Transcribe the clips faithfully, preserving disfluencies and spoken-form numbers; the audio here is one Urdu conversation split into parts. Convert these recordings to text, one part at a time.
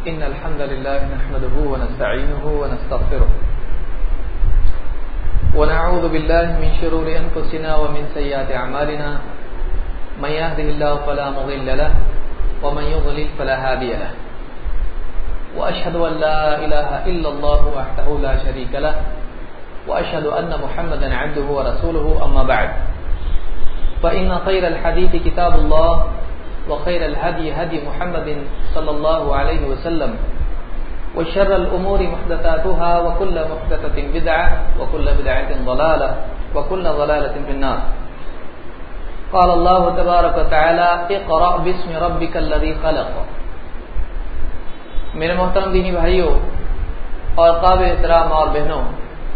إن الحمد لله نحمده ونستعينه ونستغفره ونعوذ بالله من شرور أنفسنا ومن سيئات أعمالنا من يهده الله فلا مضل له ومن يضلل فلا هادي له وأشهد أن لا إله إلا الله وحده لا شريك له وأشهد أن محمدا عبده ورسوله أما بعد فإن خير الحديث كتاب الله وخير الهدي هدي محمد صلى الله عليه وسلم وشر الأمور محدثاتها وكل محدثة بدعة وكل بدعة ضلالة وكل ضلالة في النار. قال الله تبارك وتعالى اقرأ باسم ربك الذي خلق. میرے محترم دینی بھائیوں اور قابل احترام اور بہنوں،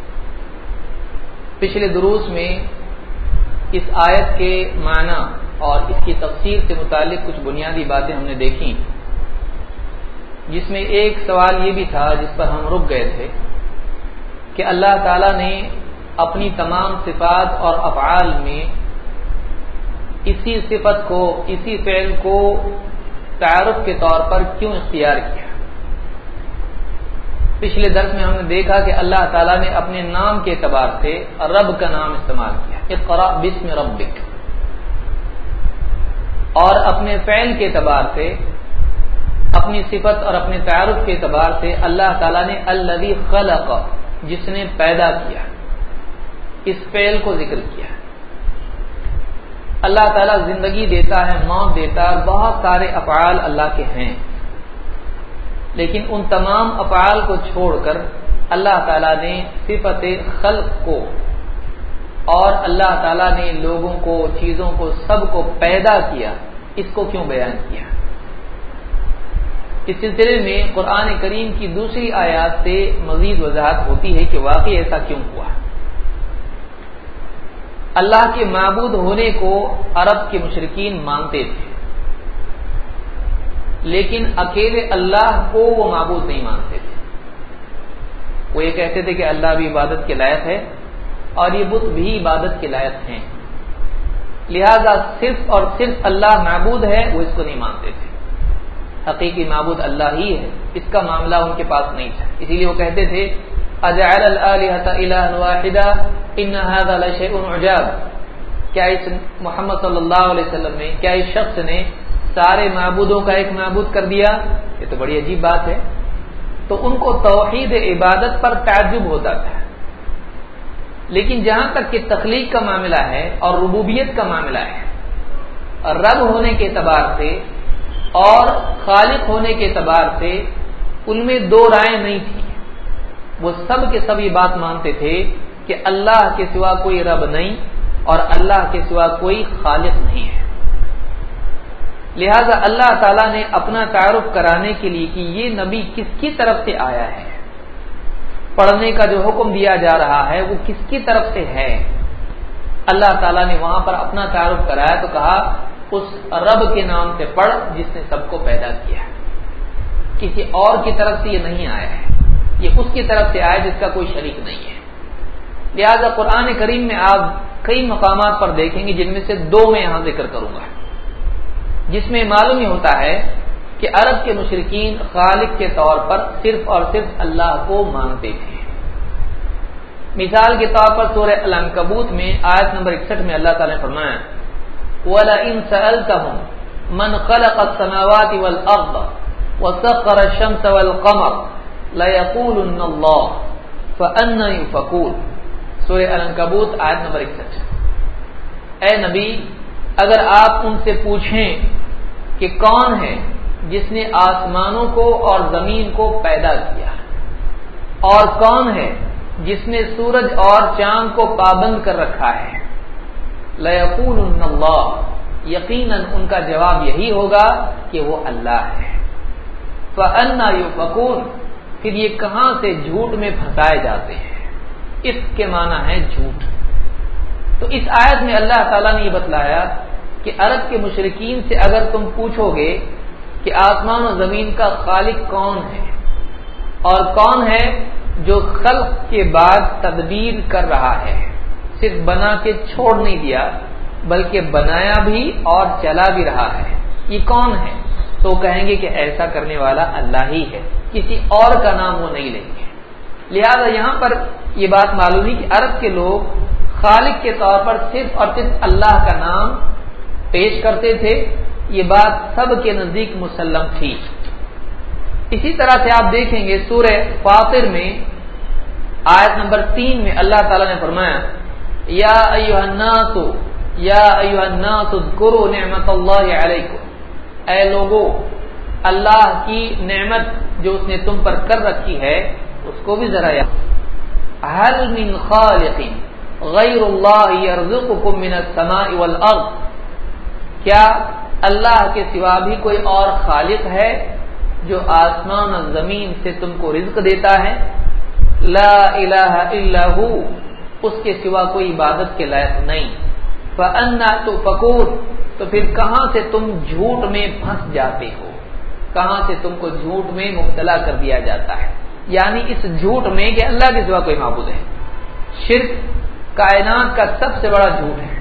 پچھلے دروس میں اس آیت کے معنی اور اس کی تفسیر سے متعلق کچھ بنیادی باتیں ہم نے دیکھی، جس میں ایک سوال یہ بھی تھا جس پر ہم رک گئے تھے کہ اللہ تعالیٰ نے اپنی تمام صفات اور افعال میں اسی صفت کو، اسی فعل کو تعارف کے طور پر کیوں اختیار کیا؟ پچھلے درس میں ہم نے دیکھا کہ اللہ تعالیٰ نے اپنے نام کے اعتبار سے رب کا نام استعمال کیا، اقرأ باسم ربک، اور اپنے فعل کے اعتبار سے، اپنی صفت اور اپنے تعارف کے اعتبار سے اللہ تعالیٰ نے الذی خلق، جس نے پیدا کیا، اس فعل کو ذکر کیا۔ اللہ تعالیٰ زندگی دیتا ہے، موت دیتا ہے، بہت سارے افعال اللہ کے ہیں، لیکن ان تمام افعال کو چھوڑ کر اللہ تعالیٰ نے صفت خلق کو، اور اللہ تعالیٰ نے لوگوں کو، چیزوں کو، سب کو پیدا کیا، اس کو کیوں بیان کیا؟ اس سلسلے میں قرآن کریم کی دوسری آیات سے مزید وضاحت ہوتی ہے کہ واقعی ایسا کیوں ہوا۔ اللہ کے معبود ہونے کو عرب کے مشرکین مانتے تھے، لیکن اکیلے اللہ کو وہ معبود نہیں مانتے تھے۔ وہ یہ کہتے تھے کہ اللہ بھی عبادت کے لائق ہے اور یہ بت بھی عبادت کے لائق ہیں، لہذا صرف اور صرف اللہ معبود ہے، وہ اس کو نہیں مانتے تھے۔ حقیقی معبود اللہ ہی ہے، اس کا معاملہ ان کے پاس نہیں تھا، اسی لیے وہ کہتے تھے اجعل الآلہۃ الہا واحدا ان ھذا لشیء عجاب، کیا اس محمد صلی اللہ علیہ وسلم نے، کیا اس شخص نے سارے معبودوں کا ایک معبود کر دیا؟ یہ تو بڑی عجیب بات ہے۔ تو ان کو توحید عبادت پر تعجب ہوتا تھا، لیکن جہاں تک کہ تخلیق کا معاملہ ہے اور ربوبیت کا معاملہ ہے، رب ہونے کے اعتبار سے اور خالق ہونے کے اعتبار سے ان میں دو رائے نہیں تھی۔ وہ سب کے سب یہ بات مانتے تھے کہ اللہ کے سوا کوئی رب نہیں اور اللہ کے سوا کوئی خالق نہیں ہے۔ لہذا اللہ تعالیٰ نے اپنا تعارف کرانے کے لیے کہ یہ نبی کس کی طرف سے آیا ہے، پڑھنے کا جو حکم دیا جا رہا ہے وہ کس کی طرف سے ہے، اللہ تعالیٰ نے وہاں پر اپنا تعارف کرایا تو کہا اس رب کے نام سے پڑھ جس نے سب کو پیدا کیا ہے، کسی اور کی طرف سے یہ نہیں آیا ہے، یہ اس کی طرف سے آیا جس کا کوئی شریک نہیں ہے۔ لہذا قرآن کریم میں آپ کئی مقامات پر دیکھیں گے جن میں سے دو میں یہاں ذکر کروں گا، جس میں معلوم ہی ہوتا ہے کہ عرب کے مشرکین خالق کے طور پر صرف اور صرف اللہ کو مانتے تھے۔ مثال کے طور پر سورہ العنکبوت میں آیت نمبر اکسٹھ میں اللہ تعالیٰ نے فرمایا وَلَئِن سَأَلْتَهُمْ مَنْ خَلَقَ السَّمَاوَاتِ وَالْأَرْضَ وَسَخَّرَ الشَّمْسَ وَالْقَمَرَ لَيَقُولُنَّ اللَّهُ فَأَنَّىٰ يُؤْفَكُونَ۔ سورہ العنکبوت آیت نمبر اکسٹھ۔ اے نبی، اگر آپ ان سے پوچھیں کہ کون ہے جس نے آسمانوں کو اور زمین کو پیدا کیا، اور کون ہے جس نے سورج اور چاند کو پابند کر رکھا ہے، لَيَقُولُنَّ اللَّهُ، یقیناً ان کا جواب یہی ہوگا کہ وہ اللہ ہے۔ فَأَنَّىٰ يُؤْفَكُونَ، پھر یہ کہاں سے جھوٹ میں پھنسائے جاتے ہیں؟ اس کے معنی ہے جھوٹ۔ تو اس آیت میں اللہ تعالیٰ نے یہ بتلایا کہ عرب کے مشرکین سے اگر تم پوچھو گے کہ آسمان و زمین کا خالق کون ہے اور کون ہے جو خلق کے بعد تدبیر کر رہا ہے، صرف بنا کے چھوڑ نہیں دیا بلکہ بنایا بھی اور چلا بھی رہا ہے، یہ کون ہے؟ تو تو کہیں گے کہ ایسا کرنے والا اللہ ہی ہے، کسی اور کا نام وہ نہیں لیں گے۔ لہذا یہاں پر یہ بات معلوم ہے کہ عرب کے لوگ خالق کے طور پر صرف اور صرف اللہ کا نام پیش کرتے تھے، یہ بات سب کے نزدیک مسلم تھی۔ اسی طرح سے آپ دیکھیں گے سورہ فاطر میں آیت نمبر تین میں اللہ تعالیٰ نے فرمایا یا ایھا الناس یا ایھا الناس اذکروا نعمت اللہ علیکم، اے لوگو اللہ کی نعمت جو اس نے تم پر کر رکھی ہے اس کو بھی ذرا یاد۔ هل من خالق غیر اللہ یرزقکم من السماء والارض، کیا اللہ کے سوا بھی کوئی اور خالق ہے جو آسمان اور زمین سے تم کو رزق دیتا ہے؟ لا الہ الا ہو، اس کے سوا کوئی عبادت کے لائق نہیں۔ فأنا تؤفکون، تو پھر کہاں سے تم جھوٹ میں پھنس جاتے ہو، کہاں سے تم کو جھوٹ میں مبتلا کر دیا جاتا ہے، یعنی اس جھوٹ میں کہ اللہ کے سوا کوئی معبود ہے۔ شرک کائنات کا سب سے بڑا جھوٹ ہے،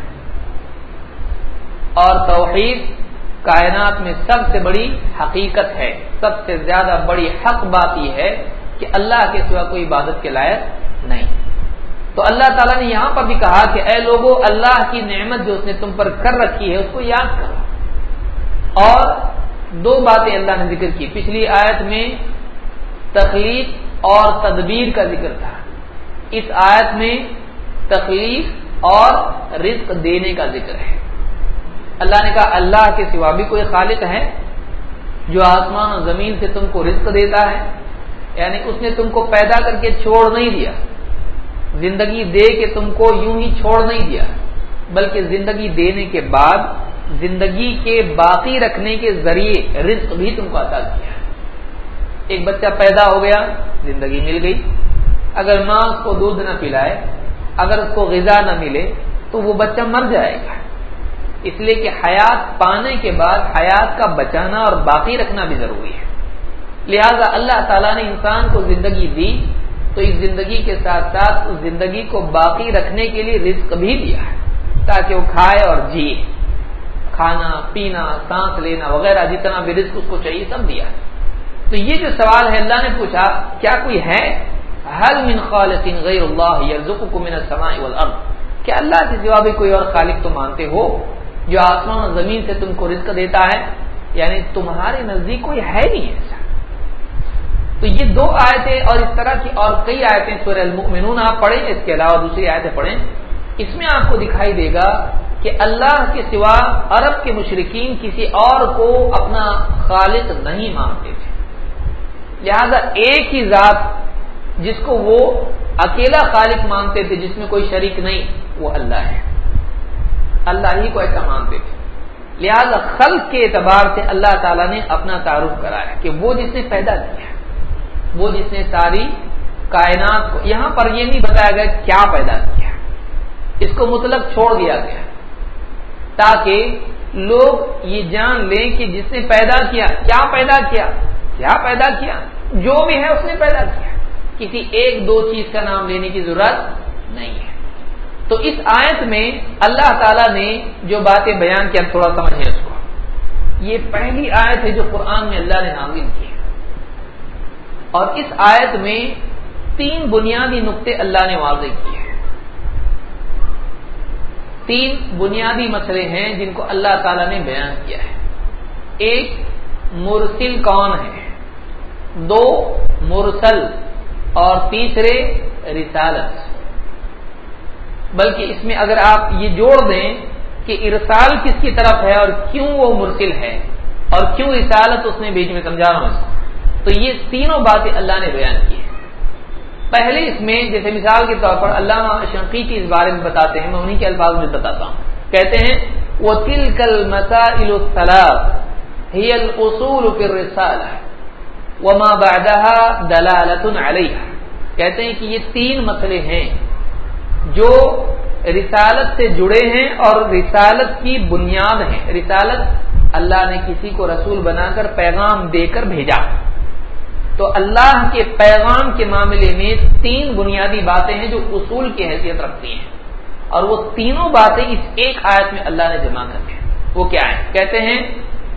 اور توحید کائنات میں سب سے بڑی حقیقت ہے، سب سے زیادہ بڑی حق بات یہ ہے کہ اللہ کے سوا کوئی عبادت کے لائق نہیں۔ تو اللہ تعالیٰ نے یہاں پر بھی کہا کہ اے لوگو اللہ کی نعمت جو اس نے تم پر کر رکھی ہے اس کو یاد کرو۔ اور دو باتیں اللہ نے ذکر کی، پچھلی آیت میں تخلیق اور تدبیر کا ذکر تھا، اس آیت میں تخلیق اور رزق دینے کا ذکر ہے۔ اللہ نے کہا اللہ کے سوا بھی کوئی خالق ہے جو آسمان اور زمین سے تم کو رزق دیتا ہے، یعنی اس نے تم کو پیدا کر کے چھوڑ نہیں دیا، زندگی دے کے تم کو یوں ہی چھوڑ نہیں دیا، بلکہ زندگی دینے کے بعد زندگی کے باقی رکھنے کے ذریعے رزق بھی تم کو عطا کیا۔ ایک بچہ پیدا ہو گیا، زندگی مل گئی، اگر ماں اس کو دودھ نہ پلائے، اگر اس کو غذا نہ ملے تو وہ بچہ مر جائے گا، اس لیے کہ حیات پانے کے بعد حیات کا بچانا اور باقی رکھنا بھی ضروری ہے۔ لہذا اللہ تعالیٰ نے انسان کو زندگی دی تو اس زندگی کے ساتھ ساتھ اس زندگی کو باقی رکھنے کے لیے رزق بھی دیا ہے تاکہ وہ کھائے اور جیے، کھانا پینا سانس لینا وغیرہ جتنا بھی رزق اس کو چاہیے سب دیا۔ تو یہ جو سوال ہے اللہ نے پوچھا کیا کوئی ہے، هل من خالق غیر اللہ یرزقکم من السماء والارض، کیا اللہ کے سوا بھی کوئی اور خالق تم مانتے ہو جو آسمان اور زمین سے تم کو رزق دیتا ہے؟ یعنی تمہارے نزدیک کوئی ہے نہیں ایسا۔ تو یہ دو آیتیں اور اس طرح کی اور کئی آیتیں سورہ المؤمنون آپ پڑھیں، اس کے علاوہ دوسری آیتیں پڑھیں، اس میں آپ کو دکھائی دے گا کہ اللہ کے سوا عرب کے مشرکین کسی اور کو اپنا خالق نہیں مانتے تھے، لہذا ایک ہی ذات جس کو وہ اکیلا خالق مانتے تھے، جس میں کوئی شریک نہیں، وہ اللہ ہے، اللہ ہی کو ایسا مانتے تھے۔ لہذا خلق کے اعتبار سے اللہ تعالیٰ نے اپنا تعارف کرایا کہ وہ جس نے پیدا کیا، وہ جس نے ساری کائنات کو، یہاں پر یہ نہیں بتایا گیا کیا پیدا کیا، اس کو مطلق چھوڑ دیا گیا تاکہ لوگ یہ جان لیں کہ جس نے پیدا کیا کیا پیدا کیا کیا پیدا کیا جو بھی ہے اس نے پیدا کیا، کسی ایک دو چیز کا نام لینے کی ضرورت نہیں ہے۔ تو اس آیت میں اللہ تعالیٰ نے جو باتیں بیان کی، ہم تھوڑا سمجھیں اس کو، یہ پہلی آیت ہے جو قرآن میں اللہ نے نازل کی ہے، اور اس آیت میں تین بنیادی نقطے اللہ نے واضح کیے ہیں، تین بنیادی مسئلے ہیں جن کو اللہ تعالیٰ نے بیان کیا ہے۔ ایک مرسل کون ہے، دو مرسل، اور تیسرے رسالت۔ بلکہ اس میں اگر آپ یہ جوڑ دیں کہ ارسال کس کی طرف ہے اور کیوں وہ مرسل ہے اور کیوں رسالت اس نے بیچ میں، سمجھا رہا ہوں اس کو، تو یہ تینوں باتیں اللہ نے بیان کی ہیں۔ پہلے اس میں جیسے مثال کے طور پر علامہ شنقیطی اس بارے میں بتاتے ہیں، میں انہی کے الفاظ میں بتاتا ہوں، کہتے ہیں وَتِلْكَ الْمَسَائِلُ الثَّلَاثُ هِيَ الْأُصُولُ فِي الرِّسَالَةِ وَمَا بَعْدَهَا دَلَالَةٌ عَلَيْهَا، کہتے ہیں کہ یہ تین مسئلے ہیں جو رسالت سے جڑے ہیں اور رسالت کی بنیاد ہیں۔ رسالت اللہ نے کسی کو رسول بنا کر پیغام دے کر بھیجا، تو اللہ کے پیغام کے معاملے میں تین بنیادی باتیں ہیں جو اصول کی حیثیت رکھتی ہیں، اور وہ تینوں باتیں اس ایک آیت میں اللہ نے جمع کر دی۔ وہ کیا ہے؟ کہتے ہیں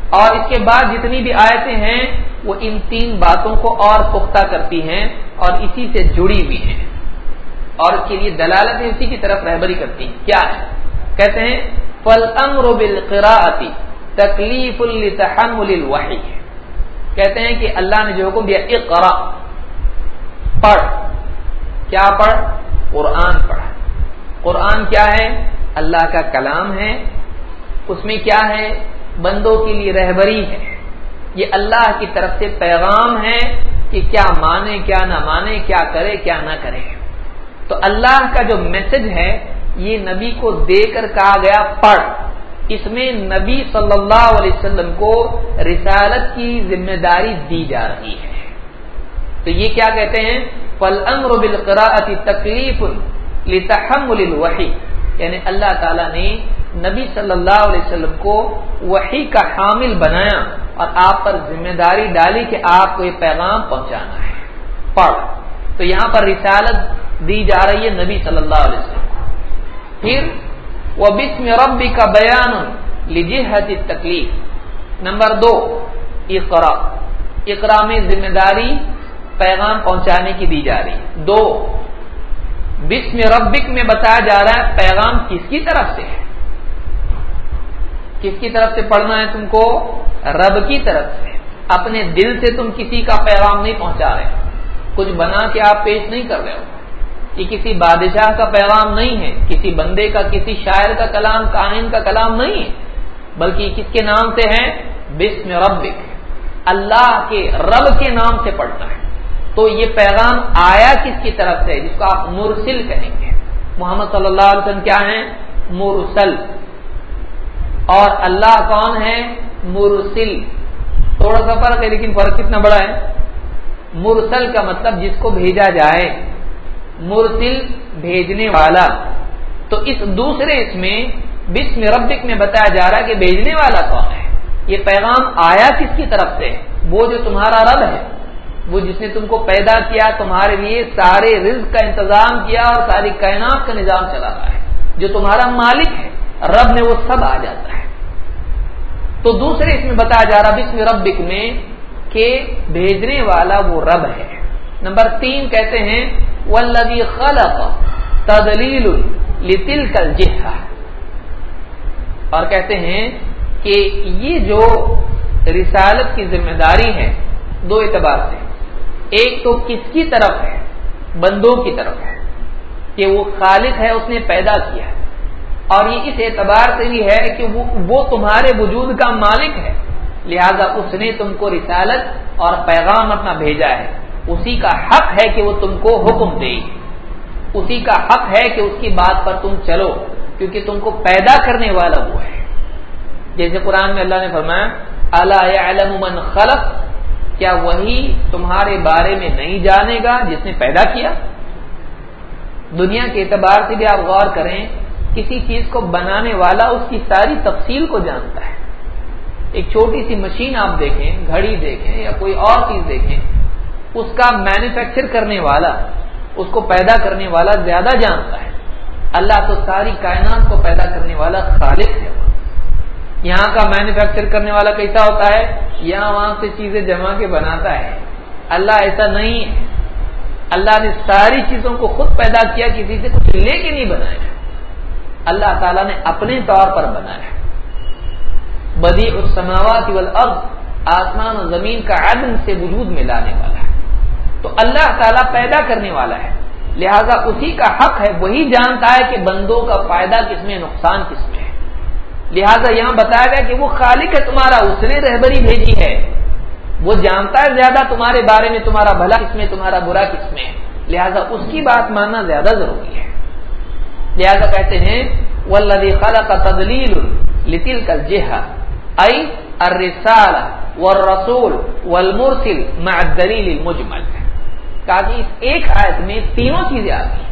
اور اس کے بعد جتنی بھی آیتیں ہیں وہ ان تین باتوں کو اور پختہ کرتی ہیں اور اسی سے جڑی ہوئی ہیں اور اس کے لیے دلالتیں اسی کی طرف رہبری کرتی ہیں. کیا ہے؟ کہتے ہیں فالامر بالقراءۃ تکلیف لتحمل الوحی. کہتے ہیں کہ اللہ نے جو حکم دیا اقرا، پڑھ. کیا پڑھ؟ قرآن پڑھ. قرآن کیا ہے؟ اللہ کا کلام ہے. اس میں کیا ہے؟ بندوں کے لیے رہبری ہے. یہ اللہ کی طرف سے پیغام ہے کہ کیا مانے کیا نہ مانے، کیا کرے کیا نہ کرے. تو اللہ کا جو میسج ہے یہ نبی کو دے کر کہا گیا پڑھ. اس میں نبی صلی اللہ علیہ وسلم کو رسالت کی ذمہ داری دی جا رہی ہے. تو یہ کیا کہتے ہیں؟ فالامر بالقراءۃ تکلیف لتحمل الوحی، یعنی اللہ تعالی نے نبی صلی اللہ علیہ وسلم کو وحی کا حامل بنایا اور آپ پر ذمہ داری ڈالی کہ آپ کو یہ پیغام پہنچانا ہے. پڑھ. تو یہاں پر رسالت دی جا رہی ہے نبی صلی اللہ علیہ وسلم. پھر وَبِسْمِ رَبِّكَ بَيَانٌ لِجِهَةِ التَّكْلِيفِ. نمبر دو اقرا. اقرا میں ذمہ داری پیغام پہنچانے کی دی جا رہی ہے. دو بسم ربک میں بتایا جا رہا ہے پیغام کس کی طرف سے ہے. کس کی طرف سے پڑھنا ہے تم کو؟ رب کی طرف سے. اپنے دل سے تم کسی کا پیغام نہیں پہنچا رہے، کچھ بنا کے آپ پیش نہیں کر رہے ہو. یہ کسی بادشاہ کا پیغام نہیں ہے، کسی بندے کا، کسی شاعر کا کلام، کاہن کا کلام نہیں ہے، بلکہ کس کے نام سے ہے؟ بسم ربک. اللہ کے رب کے نام سے پڑھنا ہے. تو یہ پیغام آیا کس کی طرف سے؟ جس کو آپ مرسل کہیں گے. محمد صلی اللہ علیہ وسلم کیا ہیں؟ مرسل. اور اللہ کون ہے؟ مرسل. تھوڑا سا فرق ہے لیکن فرق کتنا بڑا ہے. مرسل کا مطلب جس کو بھیجا جائے، مرسل بھیجنے والا. تو اس دوسرے اس میں بسم ربک میں بتایا جا رہا ہے کہ بھیجنے والا کون ہے. یہ پیغام آیا کس کی طرف سے؟ وہ جو تمہارا رب ہے، وہ جس نے تم کو پیدا کیا، تمہارے لیے سارے رزق کا انتظام کیا اور ساری کائنات کا نظام چلا رہا ہے، جو تمہارا مالک ہے. رب میں وہ سب آ جاتا ہے. تو دوسرے اس میں بتایا جا رہا بسم ربک میں کہ بھیجنے والا وہ رب ہے. نمبر تین کہتے ہیں والذی خلق تدلیل لتلک الجہہ. اور کہتے ہیں کہ یہ جو رسالت کی ذمہ داری ہے دو اعتبار سے. ایک تو کس کی طرف ہے؟ بندوں کی طرف ہے کہ وہ خالق ہے، اس نے پیدا کیا ہے. اور یہ اس اعتبار سے بھی ہے کہ وہ, وہ تمہارے وجود کا مالک ہے، لہذا اس نے تم کو رسالت اور پیغام اپنا بھیجا ہے. اسی کا حق ہے کہ وہ تم کو حکم دے، اسی کا حق ہے کہ اس کی بات پر تم چلو، کیونکہ تم کو پیدا کرنے والا وہ ہے. جیسے قرآن میں اللہ نے فرمایا الا یعلم من خلق، کیا وہی تمہارے بارے میں نہیں جانے گا جس نے پیدا کیا. دنیا کے اعتبار سے بھی آپ غور کریں، کسی چیز کو بنانے والا اس کی ساری تفصیل کو جانتا ہے. ایک چھوٹی سی مشین آپ دیکھیں، گھڑی دیکھیں یا کوئی اور چیز دیکھیں، اس کا مینوفیکچر کرنے والا، اس کو پیدا کرنے والا زیادہ جانتا ہے. اللہ تو ساری کائنات کو پیدا کرنے والا خالق ہے. یہاں کا مینوفیکچر کرنے والا کیسا ہوتا ہے؟ یہاں وہاں سے چیزیں جما کے بناتا ہے. اللہ ایسا نہیں ہے. اللہ نے ساری چیزوں کو خود پیدا کیا، کسی سے کچھ لے کے نہیں بنایا. اللہ تعالیٰ نے اپنے طور پر بنایا. بدیع السماوات والارض، آسمان و زمین کا عدم سے وجود میں لانے والا ہے. تو اللہ تعالیٰ پیدا کرنے والا ہے، لہذا اسی کا حق ہے، وہی جانتا ہے کہ بندوں کا فائدہ کس میں، نقصان کس میں ہے. لہذا یہاں بتایا گیا کہ وہ خالق ہے تمہارا، اس نے رہبری بھیجی ہے، وہ جانتا ہے زیادہ تمہارے بارے میں، تمہارا بھلا کس میں، تمہارا برا کس میں ہے. لہذا اس کی بات ماننا زیادہ ضروری ہے. لہذا کہتے ہیں والذی خلق تدلیل لتلک الجہہ ای الرسالہ والرسول والمرسل مع الدلیل المجمل. کہا کہ اس ایک آیت میں تینوں چیزیں آ گئی.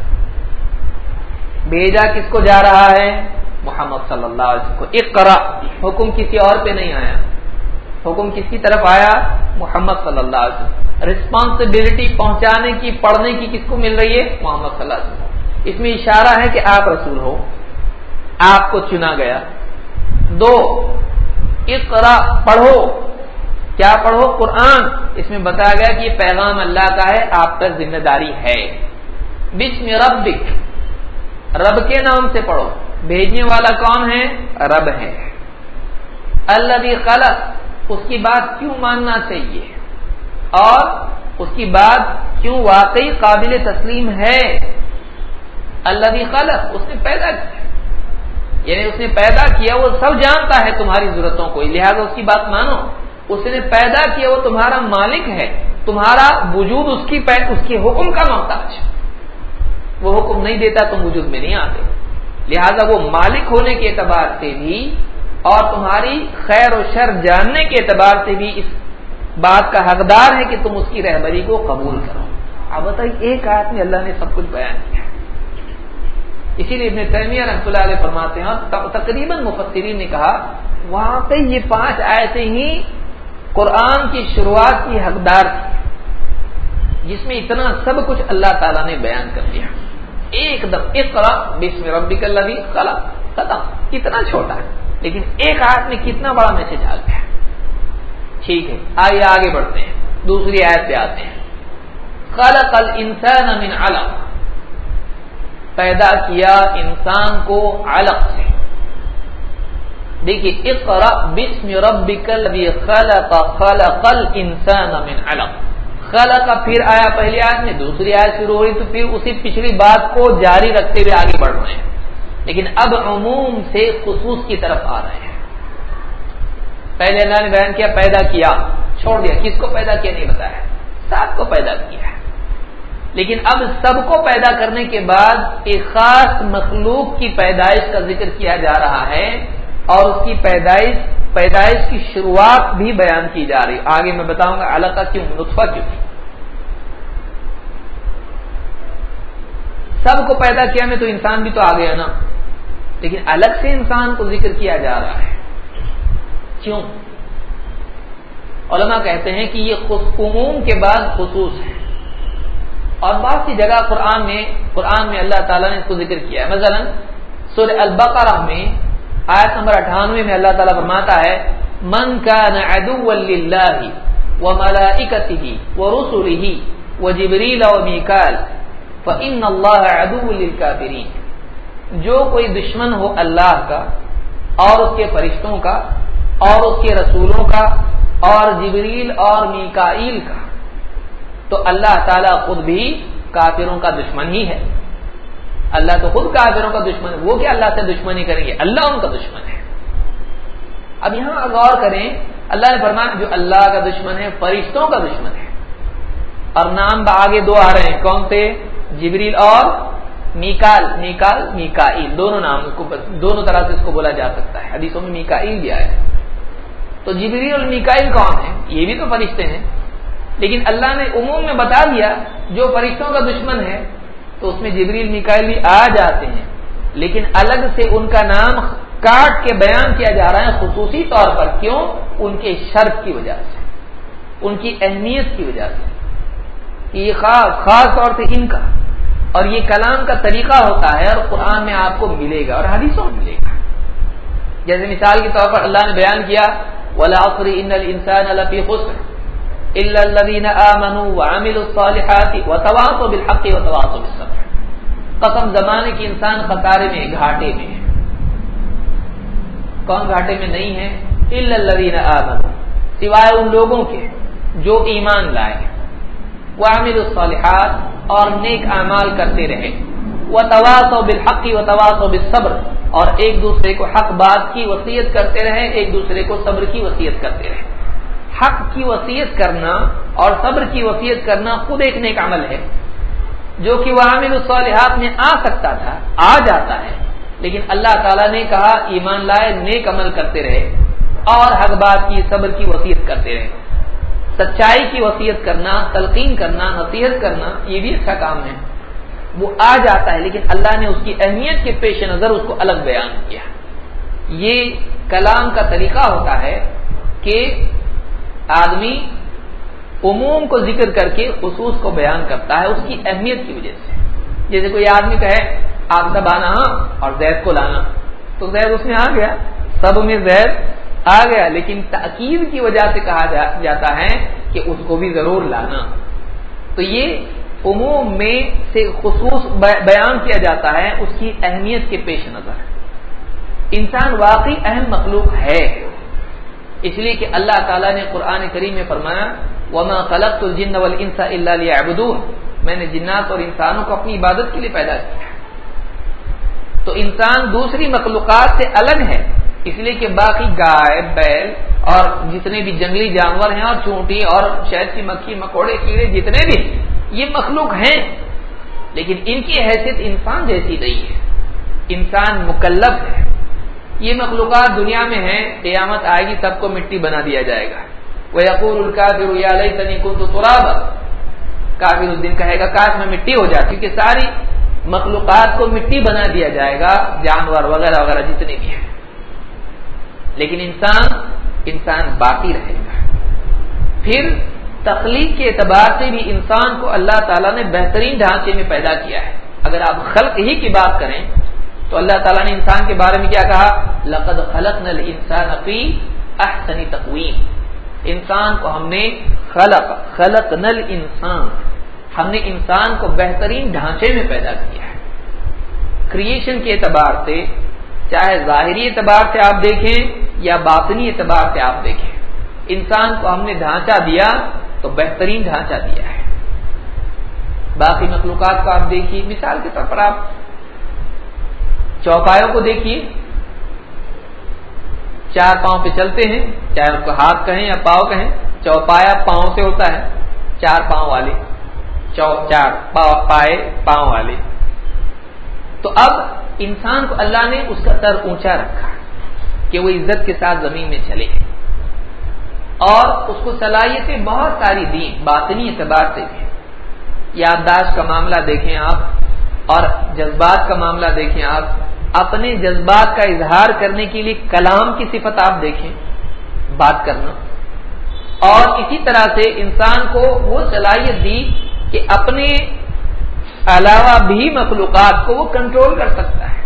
بھیجا کس کو جا رہا ہے؟ محمد صلی اللہ علیہ وسلم کو. اقرا، حکم کسی اور پہ نہیں آیا، حکم کس کی طرف آیا؟ محمد صلی اللہ علیہ وسلم. رسپانسبلٹی پہنچانے کی، پڑھنے کی کس کو مل رہی ہے؟ محمد صلی اللہ علیہ وسلم. اس میں اشارہ ہے کہ آپ رسول ہو، آپ کو چنا گیا. دو اقرا پڑھو. کیا پڑھو؟ قرآن. اس میں بتایا گیا کہ یہ پیغام اللہ کا ہے، آپ پر ذمہ داری ہے. بسم ربک، رب کے نام سے پڑھو. بھیجنے والا کون ہے؟ رب ہے. الذی خلق، اس کی بات کیوں ماننا چاہیے اور اس کی بات کیوں واقعی قابل تسلیم ہے. الذی خلق، اس نے پیدا کیا، یعنی اس نے پیدا کیا، وہ سب جانتا ہے تمہاری ضرورتوں کو، لہذا اس کی بات مانو. اس نے پیدا کیا، وہ تمہارا مالک ہے، تمہارا وجود اس کی اس کے حکم کا محتاج. وہ حکم نہیں دیتا تم وجود میں نہیں آتے. لہذا وہ مالک ہونے کے اعتبار سے بھی اور تمہاری خیر و شر جاننے کے اعتبار سے بھی اس بات کا حقدار ہے کہ تم اس کی رہبری کو قبول کرو. اب بتائیے ایک آیت میں اللہ نے سب کچھ بیان کیا. اسی لیے ابن تیمیہ رحمۃ اللہ علیہ فرماتے ہیں، تقریباً مفسرین نے کہا واقعی یہ پانچ آیتیں ہی قرآن کی شروعات کی حقدار تھی، جس میں اتنا سب کچھ اللہ تعالیٰ نے بیان کر دیا. ایک دم اقرا بسم ربک الذی خلق، ختم. کتنا چھوٹا ہے لیکن ایک آیت میں کتنا بڑا میسج آ گیا. ٹھیک ہے، آئیے آگے بڑھتے ہیں، دوسری آیت پہ آتے ہیں. خلق الانسان من علق، پیدا کیا انسان کو علق سے. دیکھیے اقرا بسم ربک الذی خلق خلق الانسان من علق. خلق پھر آیا پہلی آیت میں، دوسری آیت شروع ہوئی تو پھر اسی پچھلی بات کو جاری رکھتے ہوئے آگے بڑھ رہے ہیں، لیکن اب عموم سے خصوص کی طرف آ رہے ہیں. پہلے اللہ نے بیان کیا پیدا کیا، چھوڑ دیا کس کو پیدا کیا نہیں بتایا، سب کو پیدا کیا ہے. لیکن اب سب کو پیدا کرنے کے بعد ایک خاص مخلوق کی پیدائش کا ذکر کیا جا رہا ہے اور اس کی پیدائش پیدائش کی شروعات بھی بیان کی جا رہی. آگے میں بتاؤں گا علقہ کیوں، نطفہ کیوں. سب کو پیدا کیا میں تو انسان بھی تو آ گیا نا، لیکن الگ سے انسان کو ذکر کیا جا رہا ہے. کیوں؟ علماء کہتے ہیں کہ یہ عموم کے بعد خصوص ہے، اور بعض کی جگہ قرآن میں قرآن میں اللہ تعالیٰ نے اس کو ذکر کیا ہے. مثلا سورہ البقرہ میں آیت نمبر اٹھانوے میں اللہ تعالیٰ فرماتا ہے من کان عدوا للہ وملائکتہ ورسلہ وجبریل ومیکال فإن اللہ عدو للکافرین. جو کوئی دشمن ہو اللہ کا اور اس کے فرشتوں کا اور اس کے رسولوں کا اور جبریل اور میکائیل کا، تو اللہ تعالیٰ خود بھی کافروں کا دشمن ہی ہے. اللہ تو خود کافروں کا دشمن ہے، وہ کیا اللہ سے دشمنی کریں گے، اللہ ان کا دشمن ہے. اب یہاں غور کریں، اللہ نے فرمایا جو اللہ کا دشمن ہے فرشتوں کا دشمن ہے، اور نام آگے دو آ رہے ہیں، کون سے؟ جبریل اور میکال. میکال میکائیل دونوں نام اس کو دونوں طرح سے اس کو بولا جا سکتا ہے، حدیثوں میں میکائیل بھی آیا ہے. تو جبریل اور میکائیل کون ہیں؟ یہ بھی تو فرشتے ہیں، لیکن اللہ نے عموم میں بتا دیا جو فرشتوں کا دشمن ہے تو اس میں جبریل میکائیل بھی آ جاتے ہیں، لیکن الگ سے ان کا نام کاٹ کے بیان کیا جا رہا ہے خصوصی طور پر. کیوں؟ ان کے شرف کی وجہ سے، ان کی اہمیت کی وجہ سے، کہ یہ خاص خاص طور سے ان کا، اور یہ کلام کا طریقہ ہوتا ہے اور قرآن میں آپ کو ملے گا اور حدیثوں میں ملے گا. جیسے مثال کے طور پر اللہ نے بیان کیا وَالْعَصْرِ إِنَّ الْإِنسَانَ لَفِي خُسْرٍ إِلَّا الَّذِينَ آمَنُوا وَعَمِلُوا الصَّالِحَاتِ وَتَوَاصَوْا بِالْحَقِّ وَتَوَاصَوْا بِالصَّبْرِ. قسم زمانے کی انسان خسارے میں، گھاٹے میں ہے. کون گھاٹے میں نہیں ہے؟ إِلَّا الَّذِينَ آمَنُوا، سوائے ان لوگوں کے جو ایمان لائے، وَعَمِلُوا الصَّالِحَاتِ اور نیک اعمال کرتے رہے، وَتَوَاصَوْا بِالْحَقِّ وَتَوَاصَوْا بِالصَّبْرِ اور ایک دوسرے کو حق بات کی وصیت کرتے رہے، ایک دوسرے کو صبر کی وصیت کرتے رہے. حق کی وصیت کرنا اور صبر کی وصیت کرنا خود ایک نیک عمل ہے، جو کہ وَعَمِلُوا الصَّالِحَاتِ میں آ سکتا تھا، آ جاتا ہے، لیکن اللہ تعالیٰ نے کہا ایمان لائے، نیک عمل کرتے رہے اور حق بات کی، صبر کی وصیت کرتے رہے. سچائی کی وصیت کرنا، تلقین کرنا، نصیحت کرنا، یہ بھی اچھا کام ہے، وہ آ جاتا ہے، لیکن اللہ نے اس کی اہمیت کے پیش نظر اس کو الگ بیان کیا. یہ کلام کا طریقہ ہوتا ہے کہ آدمی عموم کو ذکر کر کے خصوص کو بیان کرتا ہے اس کی اہمیت کی وجہ سے. جیسے کوئی آدمی کہے آپ سب آنا اور زید کو لانا، تو زید اس میں آ گیا، سب میں زید آ گیا، لیکن تاکید کی وجہ سے کہا جا جاتا ہے کہ اس کو بھی ضرور لانا. تو یہ عموم میں سے خصوص بیان کیا جاتا ہے اس کی اہمیت کے پیش نظر. انسان واقعی اہم مخلوق ہے، اس لیے کہ اللہ تعالیٰ نے قرآن کریم میں فرمایا وَمَا خَلَقْتُ الْجِنَّ وَالْإِنسَ إِلَّا لِيَعْبُدُونَ، میں نے جنات اور انسانوں کو اپنی عبادت کے لیے پیدا کیا. تو انسان دوسری مخلوقات سے الگ ہے، اس لیے کہ باقی گائے، بیل اور جتنے بھی جنگلی جانور ہیں اور چونٹی اور شہد کی مکھی، مکوڑے، کیڑے جتنے بھی یہ مخلوق ہیں، لیکن ان کی حیثیت انسان جیسی نہیں ہے. انسان مکلف ہے. یہ مخلوقات دنیا میں ہیں، قیامت آئے گی سب کو مٹی بنا دیا جائے گا. وَيَقُولُ الْكَافِرُ يَا لَيْتَنِي كُنتُ تُرَابًا، کافر اس دن کہے گا کاش میں مٹی ہو جاتی، کیونکہ ساری مخلوقات کو مٹی بنا دیا جائے گا، جانور وغیرہ وغیرہ جتنے بھی ہیں. لیکن انسان انسان باقی رہے گا. پھر تخلیق کے اعتبار سے بھی انسان کو اللہ تعالیٰ نے بہترین ڈھانچے میں پیدا کیا ہے. اگر آپ خلق ہی کی بات کریں تو اللہ تعالیٰ نے انسان کے بارے میں کیا کہا؟ لَقَدْ خَلَقْنَا الْإِنسَانَ فِي أَحْسَنِ تَقْوِيمٍ. انسان کو ہم نے خلق خلقنا الانسان ہم نے انسان کو بہترین ڈھانچے میں پیدا کیا ہے. کریشن کے اعتبار سے، چاہے ظاہری اعتبار سے آپ دیکھیں یا باطنی اعتبار سے آپ دیکھیں، انسان کو ہم نے ڈھانچہ دیا تو بہترین ڈھانچہ دیا ہے. باقی مخلوقات کو آپ دیکھیے، مثال کے طور پر آپ چوپایوں کو دیکھیے، چار پاؤں پہ چلتے ہیں، چاہے اس کو ہاتھ کہیں یا پاؤں کہیں. چوپایا پاؤں سے ہوتا ہے، چار پاؤں والے، چو چار پائے پاؤں والے. تو اب انسان کو اللہ نے اس کا سر اونچا رکھا کہ وہ عزت کے ساتھ زمین میں چلے، اور اس کو صلاحیتیں بہت ساری دی باطنی اعتبار سے بھی. یادداشت کا معاملہ دیکھیں آپ، اور جذبات کا معاملہ دیکھیں آپ. اپنے جذبات کا اظہار کرنے کے لیے کلام کی صفت آپ دیکھیں، بات کرنا. اور اسی طرح سے انسان کو وہ صلاحیت دی کہ اپنے علاوہ بھی مخلوقات کو وہ کنٹرول کر سکتا ہے.